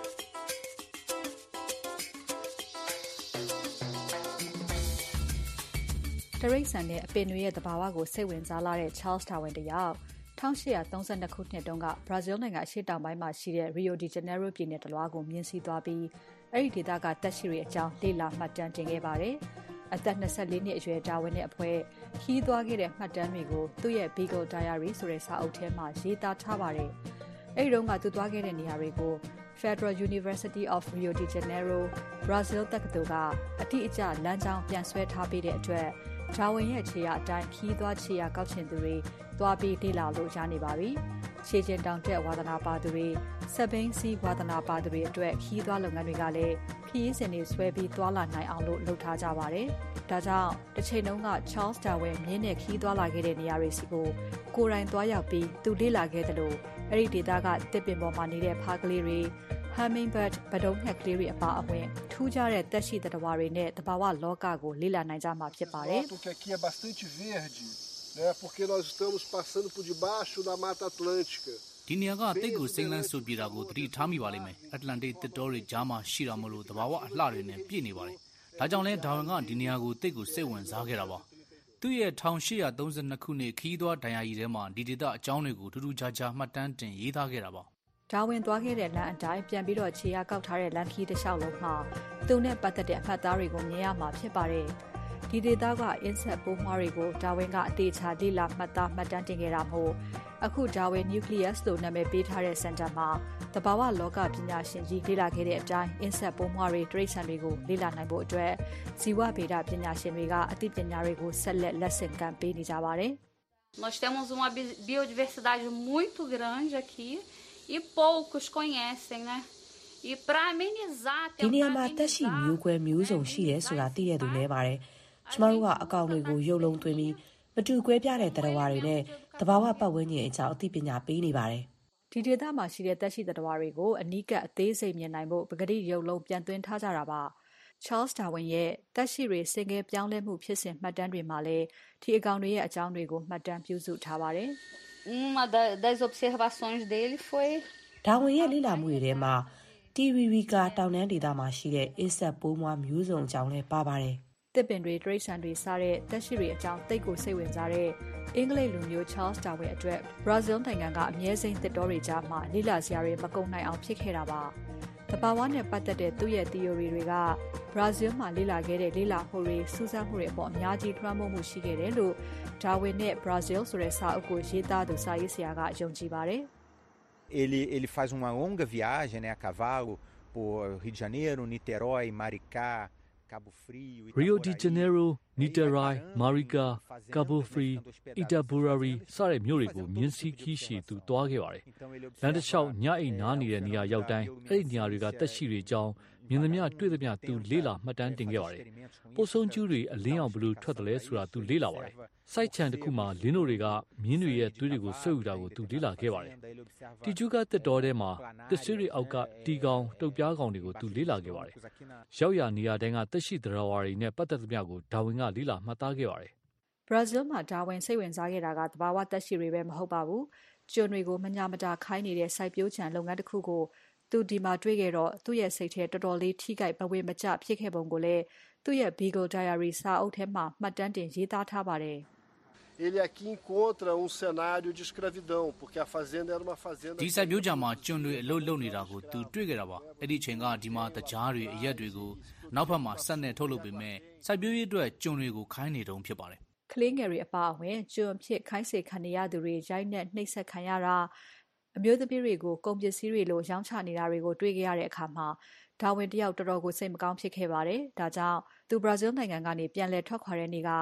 တရိတ်ဆန်တဲ့အပင်တွေရဲ့သဘာဝကိုစိတ်ဝင်စားလာတဲ့ Charles Darwin တယောက်၁၈၃၂ခုနှစ်တုန်းက Brazil နိုင်ငံအရှေ့တောင်ပိုင်းမှာရှိတဲ့ Rio de Janeiro ပြည်နယ်တလွှားကိုမြင်းစီးသွားပြီးအဲ့ဒီဒေသကသက်ရှိတွေအကြောင်းလေ့လာမှတ်တမ်းတင်ခဲ့ပါတယ်။အသက်၂၄နှစ်အရွယ် Darwin နဲ့အဖွဲ့ခီးသွားခဲ့တဲ့မှတ်တမ်းတွေကိုသူ့ရဲ့ Beagle Diary ဆိုတဲ့စာအုပ်ထဲမှာရေးသားထားပါတယ်။အဲ့ဒီတုန်းကသူသွားခဲ့တဲ့နေရာတွေကို Federal University of Rio de Janeiro, Brazil တက္ကသိုလ်ကအတိအကျလမ်းကြောင်းပြန်ဆွဲထားပေးတဲ့အတွက်Darwin ရဲ့ခြေရာအတိုင်းခီးသွားခြေရာကောက်ချင်သူတွေသွားပြီးလေ့လာလို့ရနေပါပြီ။ခြေကျင်တောင်တက်ဝါသနာပါသူတွေစက်ဘိန်းစီးဝါသနာပါသူတွေအတွက်ခီးသွားလုပ်ငန်းတွေကလည်းခီးစဉ်တွေဆွဲပြီးသွားလာနိုင်အောင်လို့လုပ်ထားကြပါတယ်။ဒါကြောင့်တစ်ချိန်လုံးက Charles Darwin မြင်းနဲ့ခီးသွားလာခဲ့တဲ့နေရာတွေစီကိုကိုယ်တိုင်သွားရောက်ပြီးသူလေ့လာခဲ့တယ်လို့အဲ့ဒီဒေသကတစ်ပင်ပေါ်မှာနေတဲ့ဖားကလေးတွေ Hummingbird ဘဒုံငှက်လေးတွေအပါအဝင်ထူးခြားတဲ့သက်ရှိသတ္တဝါတွေနဲ့တဘာဝလောကကိုလေ့လာနိုင်ကြမှာဖြစ်ပါတယ်။ Aqui é bastante verde, né? Porque nós estamos passando por debaixo da Mata Atlântica. ဒီနေရာကတိတ်ကိုစိမ့်လန်းဆူပြေတာကိုသတိထားမိပါလိမ့်မယ်။ Atlantic သစ်တောတွေကြားမှာရှိတာမလို့တဘာဝအလှတွေနဲ့ပြည့်နေပါတယ်။ဒါကြောင့်လဲဒါဝင်ကဒီနေရာကိုတိတ်ကိုစိတ်ဝင်စားခဲ့တာပါ။သူ့ရဲ့၁၈၃၂ခုနှစ်ခီးသွွားဒဏ်ရာကြီးထဲမှာဒီဒေသအကြောင်းတွေကိုထူးထူးခြားခြားမှတ်တမ်းတင်ရေးသားခဲ့တာပါ။ဒါဝင်သွားခဲ့တဲ့လမ်းအတိုင်းပြန်ပြီးတော့ခြေရကောက်ထားတဲ့လမ်းခီးတစ်လျှောက်လုံးမှာသူနဲ့ပတ်သက်တဲ့အမှတ်အသားတွေကိုမြင်ရမှာဖြစ်ပါတယ်။ဒီဒေသကအင်းဆက်ပိုးမွှားတွေကိုဒါဝင်ကအသေးချာလေ့လာမှတ်သားမှတ်တမ်းတင်ခဲ့တာမို့အခုဒါဝင် Nucleus လို့နာမည်ပေးထားတဲ့စင်တာမှာတဘာဝလောကပညာရှင်ကြီးလေ့လာခဲ့တဲ့အတိုင်းအင်းဆက်ပိုးမွှားတွေတိရစ္ဆာန်တွေကိုလေ့လာနိုင်ဖို့အတွက်ဇီဝဗေဒပညာရှင်တွေကအသိပညာတွေကိုဆက်လက်လက်ဆင့်ကမ်းပေးနေကြပါတယ်။ Nós temos uma biodiversidade muito grande aqui e poucos conhecem, né? E para amenizar ဒီနေရာမှာတက်ရှိမျိုးကွဲမျိုးစုံရှိတယ်ဆိုတာသိရသူလဲပါတယ်။ကျမတို့ကအကောင်တွေကိုရုပ်လုံးသွင်းပြီးမတူကွဲပြားတဲ့သတ္တဝါတွေနဲ့တဘာဝပတ်ဝန်းကျင်အကြောင်းအသိပညာပေးနေပါတယ်။ဒီဒေသမှာရှိတဲ့တက်ရှိသတ္တဝါတွေကိုအနီးကပ်အသေးစိတ်မြင်နိုင်ဖို့ပဂတိရုပ်လုံးပြန်သွင်းထားကြတာပါ။ Charles Darwin ရဲ့တက်ရှိတွေစင်ကဲပြောင်းလဲမှုဖြစ်စဉ်မှတ်တမ်းတွေမှာလည်းဒီအကောင်တွေရဲ့အကြောင်းတွေကိုမှတ်တမ်းပြုစုထားပါတယ်။ Uma das observações dele foi Darwin ရဲ့လေ့လာမှုတွေထဲမှာ Titicaca တောင်တန်းဒေသမှာရှိတဲ့အင်းဆက်ပိုးမွှားမျိုးစုံအကြောင်းလည်းပါပါတယ်။တစ်ပင်တွေတိရစ္ဆာန်တွေစားတဲ့တက်ရှိတွေအကြောင်းသိကိုစိတ်ဝင်စားတဲ့အင်္ဂလိပ်လူမျိုး Charles Darwin အတွက် Brazil နိုင်ငံကအမြဲစိမ့်သစ်တောတွေကြားမှာလေ့လာစရာတွေမကုန်နိုင်အောင်ဖြစ်ခဲ့တာပါ။တဘာဝနဲ့ပတ်သက်တဲ့သူ့ရဲ့ theory တွေက Brazil မှာလေ့လာခဲ့တဲ့လေ့လာမှုတွေစူးစမ်းမှုတွေအပေါ်အများကြီးထွန်းမိုးမှုရှိခဲ့တယ်လို့ Darwin နဲ့ Brazil ဆိုတဲ့စာအုပ်ကိုရေးသားသူစာရေးဆရာကယုံကြည်ပါတယ်။ Ele, ele faz uma longa viagem, né, a cavalo por Rio de Janeiro, Niterói, Maricá, Cabo Frio, Rio de Janeiro, Niterói, Maricá, Cabo Frio, Itaboraí စတဲ့မြို့တွေကိုမြင်းစီးခီးရှည်သူသွားခဲ့ပါတယ်။လမ်းတစ်လျှောက်ညအိမ်နားနေတဲ့နေရာရောက်တိုင်းအဲ့ဒီနေရာတွေကတက်ရှိတွေအကြောင်းမြင်သမျှတွေ့သမျှသူလေးလာမှတ်တမ်းတင်ခဲ့ပါတယ်။ပို့ဆုံးကျူးတွေအလင်းအောင်ဘလို့ထွက်တယ်လဲဆိုတာသူလေးလာပါတယ်။စိုက်ချံတစ်ခုမှာလင်းတို့တွေကမြင်းတွေရဲ့သွေးတွေကိုဆွဲယူတာကိုသူလေးလာခဲ့ပါတယ်။တီကျူကတစ်တော်ထဲမှာတစ်ဆွေးတွေအောက်ကတီကောင်တုတ်ပြားကောင်တွေကိုသူလေးလာခဲ့ပါတယ်။ရောက်ရနေရာတိုင်းကတက်ရှိသတ္တဝါတွေနဲ့ပတ်သက်သမျှကိုဒါဝင်ကလေးလာမှတ်သားခဲ့ပါတယ်။ Brazil မှာဒါဝင်စိတ်ဝင်စားခဲ့တာကသဘာဝတက်ရှိတွေပဲမဟုတ်ပါဘူး။ကျွန်းတွေကိုမညာမတာခိုင်းနေတဲ့စိုက်ပျိုးခြံလုပ်ငန်းတစ်ခုကိုသူဒီမှာတွေ့ခဲ့တော့သူ့ရဲ့စိတ်ထဲတော်တော်လေးထိခိုက်ပဝေမကျဖြစ်ခဲ့ပုံကိုလည်းသူ့ရဲ့ Beagle Diary စာအုပ်ထဲမှာမှတ်တမ်းတင်ရေးသားထားပါတယ်။ Ele aqui encontra um cenário de escravidão, porque a fazenda era uma fazenda ဒီစိုက်ပျိုးခြံမှာကျွန်းတွေအလုပ်လုပ်နေတာကိုသူတွေ့ခဲ့တာပါ။အဲ့ဒီချိန်ကဒီမှာတကြားတွေအရက်တွေကိုနောက်ဘက်မှာဆက်နဲ့ထုတ်လုပ်ပေမဲ့စိုက်ပျိုးရေးအတွက်ကျွန်းတွေကိုခိုင်းနေတုံးဖြစ်ပါတယ်။ကလေးငယ်တွေအပါအဝင်ကျွန်းဖြစ်ခိုင်းစေခံရသူတွေရိုက်နှက်နှိပ်စက်ခံရတာအမျိုးသမီးတွေကိုကုန်ပစ္စည်းတွေလိုရောင်းချနေတာတွေကိုတွေ့ခဲ့ရတဲ့အခါမှာဒါဝင်တယောက်တော်တော်ကိုစိတ်မကောင်းဖြစ်ခဲ့ပါတယ်။ဒါကြောင့်သူဘရာဇီးနိုင်ငံကနေပြန်လည်ထွက်ခွာတဲ့နေ့က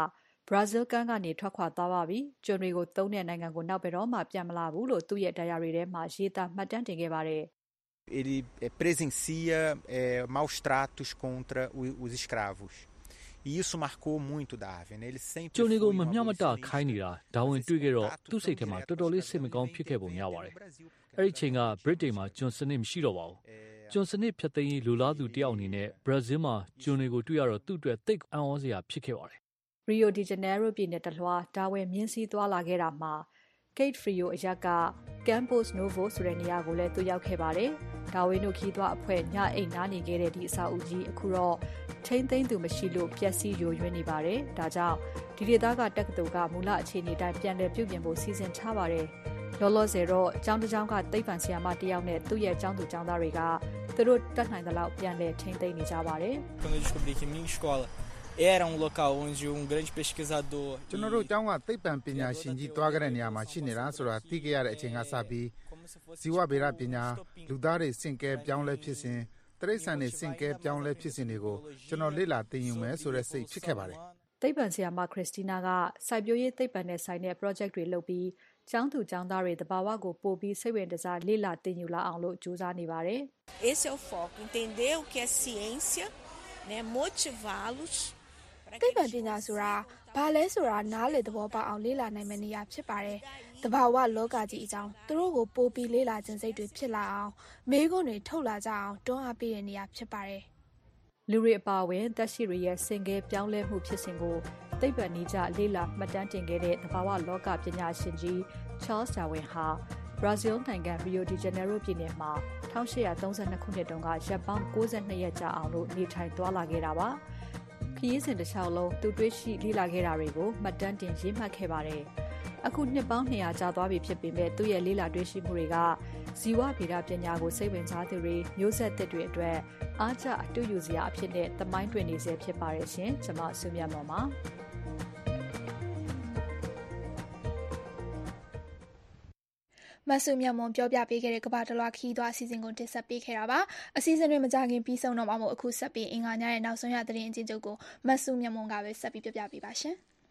ဘရာဇီးကမ်းကနေထွက်ခွာသွားပါပြီ။ကျွန်တွေကိုသုံးတဲ့နိုင်ငံကိုနောက်ဘယ်တော့မှပြန်မလာဘူးလို့သူ့ရဲ့ diary ထဲမှာရေးသားမှတ်တမ်းတင်ခဲ့ပါတယ်။ Ele presencia eh, maus tratos contra os escravos. E isso marcou muito Darwin. Ele sempre ကျွန်တွေကိုမမျှမတခိုင်းနေတာဒါဝင်တွေ့ခဲ့တော့သူ့စိတ်ထဲမှာတော်တော်လေးစိတ်မကောင်းဖြစ်ခဲ့ပုံရပါတယ်။အဲ့ဒီချိန်ကဗြိတိန်မှာကျွန်စနစ်မရှိတော့ပါဘူး။ကျွန်စနစ်ဖြတ်သိမ်းရေးလူလားသူတယောက်အနေနဲ့ဘရာဇီးမှာကျွန်တွေကိုတွေ့ရတော့သူ့အတွက်သိပ်အံ့ဩစရာဖြစ်ခဲ့ပါတယ်။ Rio de Janeiro ပြည်နယ်တလွှာဒါဝင်မြင်းစည်းသွားလာခဲ့တာမှာ Cape Frio အရက်က Campos Novo ဆိုတဲ့နေရာကိုလည်းသူရောက်ခဲ့ပါတယ်။ဒါဝင်တို့ခီးသွားအဖွဲ့ညအိတ်နားနေခဲ့တဲ့ဒီအဆောက်အဦကြီးအခုတော့ထိမ့်သိမ့်သူမရှိလို့ပျက်စီးယိုယွင်းနေပါတယ်။ဒါကြောင့်ဒီဒေသကတက္ကသိုလ်ကမူလအခြေအနေတိုင်းပြန်လည်ပြုပြင်ဖို့စီစဉ်ထားပါတယ်။လောလောဆယ်တော့ကျောင်းတစ်ကျောင်းကသိပ္ပံဆရာမတယောက်နဲ့သူ့ရဲ့ကျောင်းသူကျောင်းသားတွေကသူတို့တတ်နိုင်သလောက်ပြန်လည်ထိမ့်သိမ့်နေကြပါတယ်။ Quando eu descobri que minha escola era um local onde um grande pesquisador ကျွန်တော်တို့ကျောင်းကသိပ္ပံပညာရှင်ကြီးသွားခဲ့တဲ့နေရာမှာရှိနေတာဆိုတာသိခဲ့ရတဲ့အချိန်ကစပြီးဇီဝဗေဒပညာလူသားတွေစင်ကဲပြောင်းလဲဖြစ်စဉ်တရိတ်ဆန်တွေစင်ကဲပြောင်းလဲဖြစ်စဉ်တွေကိုကျွန်တော်လေ့လာသင်ယူမယ်ဆိုတဲ့စိတ်ဖြစ်ခဲ့ပါတယ်သိပ္ပံဆရာမခရစ္စတီနာကစိုက်ပျိုးရေးသိပ္ပံနဲ့ဆိုင်တဲ့ project တွေလုပ်ပြီးကျောင်းသူကျောင်းသားတွေတဘာဝကိုပို့ပြီးစိတ်ဝင်စားလေ့လာသင်ယူလာအောင်လို့ကြိုးစားနေပါတယ်။ Esse é o foco, entender o que é ciência, né, motivá-los သိပ္ပံပညာဆိုတာဘာလဲဆိုတာနားလေသဘောပေါက်အောင်လေ့လာနိုင်မယ့်နေရာဖြစ်ပါတယ်။တဘာဝလောကကြီးအကြောင်းသူတို့ကိုပို့ပြီးလေ့လာခြင်းစိတ်တွေဖြစ်လာအောင်မေးခွန်းတွေထုတ်လာကြအောင်တွန်းအားပေးတဲ့နေရာဖြစ်ပါတယ်။လူတွေအပါအဝင်သက်ရှိတွေရဲ့စင်ကဲပြောင်းလဲမှုဖြစ်စဉ်ကိုသိပ္ပံနည်းကျလေ့လာမှတ်တမ်းတင်ခဲ့တဲ့တဘာဝလောကပညာရှင်ကြီး Charles Darwin ဟာဘရာဇီးနိုင်ငံ Rio de Janeiro ပြည်နယ်မှာ၁၈၃၂ခုနှစ်တုန်းကရက်ပေါင်း၉၂ရက်ကြာအောင်လို့နေထိုင်သွားလာခဲ့တာပါ။ခရီးစဉ်တစ်လျှောက်လုံးသူတွေ့ရှိလေ့လာခဲ့တာတွေကိုမှတ်တမ်းတင်ရေးမှတ်ခဲ့ပါတယ်။အခုနှစ်ပေါင်း၂၀၀ကြာသွားပြီဖြစ်ပေမဲ့သူ့ရဲ့လေ့လာတွေ့ရှိမှုတွေကဇီဝဗေဒပညာကိုစိတ်ဝင်စားသူတွေမျိုးဆက်သစ်တွေအတွက်အားကျအတူယူစရာအဖြစ်နဲ့သမိုင်းတွင်နေစေဖြစ်ပါတယ်ရှင်။ကျွန်မဆုမြတ်မော်ပါ။မဆုမြတ်မွန်ပြောပြပေးခဲ့တဲ့ကမ္ဘာတလွှာခီးသွားအစီအစဉ်ကိုတင်ဆက်ပေးခဲ့တာပါအစီအစဉ်တွေမကြခင်ပြီးဆုံးတော့မှမို့အခုဆက်ပြီးအင်္ဂါညရဲ့နောက်ဆုံးရသတင်းအကျဉ်းချုပ်ကိုမဆုမြတ်မွန်ကပဲဆက်ပြီးပြပြပေးပါရှင်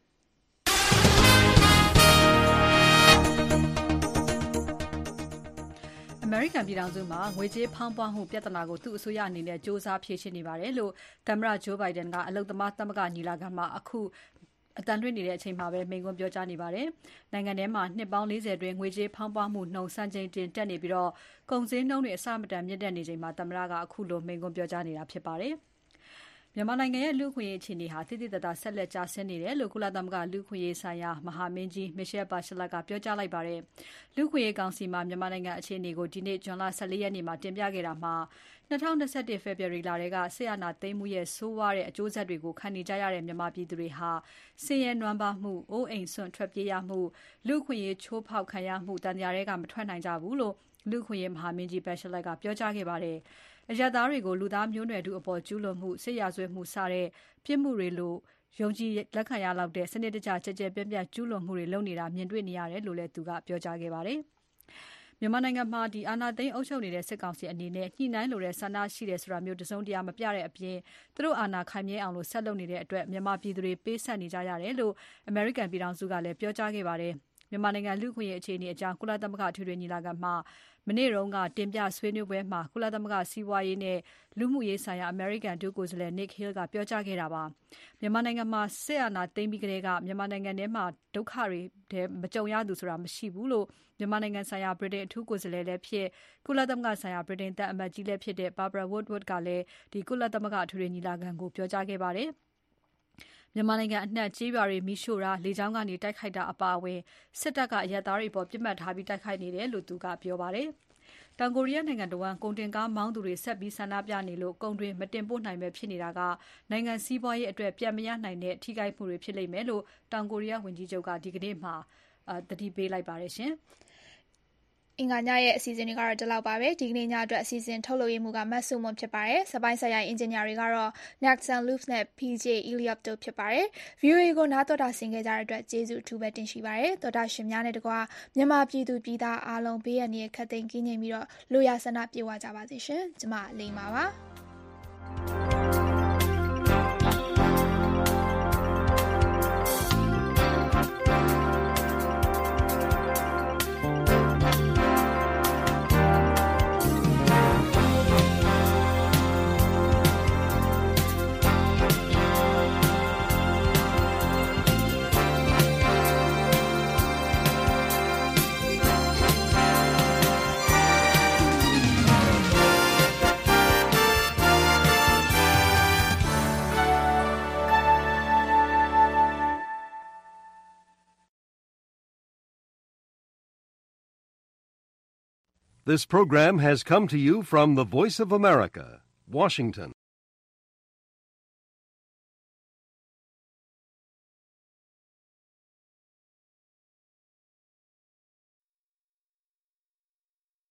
အမေရိကန်ပြည်ထောင်စုမှာငွေကြေးဖောင်းပွားမှုပြဿနာကိုသူ့အစိုးရအနေနဲ့စ조사ဖြေရှင်းနေပါတယ်လို့သမ္မတဂျိုးဘိုင်ဒန်ကအလုပ်သမားသမဂ္ဂညီလာခံမှာအခုအတန်လွှင့်နေတဲ့အချိန်မှာပဲမိန့်ခွန်းပြောကြားနေပါတယ်။နိုင်ငံထဲမှာနှစ်ပေါင်း၄၀အတွင်းငွေကြေးဖောင်းပွားမှုနှုန်းစံချိန်တင်တက်နေပြီးတော့ကုန်စည်နှုန်းတွေအဆမတန်မြင့်တက်နေချိန်မှာသမ္မတကအခုလိုမိန့်ခွန်းပြောကြားနေတာဖြစ်ပါတယ်။မြန်မာနိုင်ငံရဲ့လူ့အခွင့်အရေးအခြေအနေဟာတိတိတတ်ဆက်လက်ကျဆင်းနေတယ်လို့ကုလသမဂ္ဂလူ့အခွင့်အရေးဆိုင်ရာမဟာမင်းကြီး Michelle Bachelet ကပြောကြားလိုက်ပါတယ်။လူ့အခွင့်အရေးကောင်စီမှာမြန်မာနိုင်ငံအခြေအနေကိုဒီနေ့ဇွန်လ၁၄ရက်နေ့မှာတင်ပြခဲ့တာမှာ၂၀၂၁ဖေဖော်ဝါရီလထဲကဆရာနာသိမ်းမှုရဲ့ဆိုးဝါးတဲ့အကျိုးဆက်တွေကိုခံနေကြရတဲ့မြန်မာပြည်သူတွေဟာဆင်းရဲနွမ်းပါးမှု၊အိုးအိမ်စွန့်ထွက်ပြေးရမှု၊လူ့အခွင့်အရေးချိုးဖောက်ခံရမှုတန်ရာတွေကမထွက်နိုင်ကြဘူးလို့လူ့အခွင့်အရေးမဟာမင်းကြီး Bachelet ကပြောကြားခဲ့ပါတယ်။အရပ်သားတွေကိုလူသားမျိုးနွယ်ထုအပေါ်ကျူးလွန်မှု၊စစ်ရာဇဝတ်မှုစတဲ့ပြစ်မှုတွေလို့ယုံကြည်လက်ခံရလောက်တဲ့စနစ်တကျကြကြပြန့်ပြန့်ကျူးလွန်မှုတွေလုပ်နေတာမြင်တွေ့နေရတယ်လို့လည်းသူကပြောကြားခဲ့ပါတယ်။မြန်မာနိုင်ငံမှာဒီအာဏာသိမ်းအုပ်ချုပ်နေတဲ့စစ်ကောင်စီအနေနဲ့ညှိနှိုင်းလိုတဲ့ဆန္ဒရှိတယ်ဆိုတာမျိုးတစုံတရာမပြတဲ့အပြင်သူတို့အာဏာခိုင်မြဲအောင်လို့ဆက်လုပ်နေတဲ့အတွက်မြန်မာပြည်သူတွေပေးဆက်နေကြရတယ်လို့အမေရိကန်ပြည်ထောင်စုကလည်းပြောကြားခဲ့ပါတယ်။မြန်မာနိုင်ငံလူ့အခွင့်အရေးအခြေအနေအကြောင်းကုလသမဂ္ဂထွေထွေညီလာခံမှာမနေ့တုန်းကတင်ပြဆွေးနွေးပွဲမှာကုလသမဂ္ဂစီးပွားရေးနဲ့လူမှုရေးဆိုင်ရာအမေရိကန်ဒုကိုယ်စားလှယ် Nick Hill ကပြောကြားခဲ့တာပါ။မြန်မာနိုင်ငံမှာစစ်အာဏာသိမ်းပြီးကတည်းကမြန်မာနိုင်ငံထဲမှာဒုက္ခတွေမကြုံရသူဆိုတာမရှိဘူးလို့မြန်မာနိုင်ငံဆိုင်ရာဗြိတိန်အထူးကိုယ်စားလှယ်လည်းဖြစ်ကုလသမဂ္ဂဆိုင်ရာဗြိတိန်တပ်အမတ်ကြီးလည်းဖြစ်တဲ့ Barbara Woodward ကလည်းဒီကုလသမဂ္ဂထွေထွေညီလာခံကိုပြောကြားခဲ့ပါတယ်။မြန်မာနိုင်ငံအနှံ့ကြေးရွာတွေမိရှို့တာလေကြောင်းကနေတိုက်ခိုက်တာအပါအဝင်စစ်တပ်ကအရက်သားတွေပေါ်ပြစ်မှတ်ထားပြီးတိုက်ခိုက်နေတယ်လို့သူကပြောပါတယ်။တောင်ကိုရီးယားနိုင်ငံတော်ကုန်တင်ကားမောင်းသူတွေဆက်ပြီးဆန္ဒပြနေလို့ကုန်တွေမတင်ပို့နိုင်ပဲဖြစ်နေတာကနိုင်ငံစီးပွားရေးအတွက်ပြန်မရနိုင်တဲ့ထိခိုက်မှုတွေဖြစ်လိမ့်မယ်လို့တောင်ကိုရီးယားဝန်ကြီးချုပ်ကဒီကနေ့မှသတိပေးလိုက်ပါတယ်ရှင်။အင်္ဂါညရဲ့အစီအစဉ်တွေကတော့ဒီလောက်ပါပဲဒီကနေ့ညအတွက်အစီအစဉ်ထုတ်လုပ်ရမှုကမတ်ဆုမွန်ဖြစ်ပါတယ်စပိုင်းဆိုင်ရာအင်ဂျင်နီယာတွေကတော့ Naxan Loops နဲ့ ပီ ဂျေ Eliop တို့ဖြစ်ပါတယ် ဗီအိုအေ ကိုနားတော်တာဆင်ခဲ့ကြတဲ့အတွက်ကျေးဇူးအထူးပဲတင်ရှိပါတယ်တော်တာရှင်များနဲ့တကွာမြန်မာပြည်သူပြည်သားအားလုံးဘေးရန်ရဲ့ခတ်သိမ်းကင်းငြိမ်ပြီးတော့လူရဆန္ဒပြေဝကြပါစေရှင်ကျမလိမ္မာပါ This program has come to you from the Voice of America, Washington.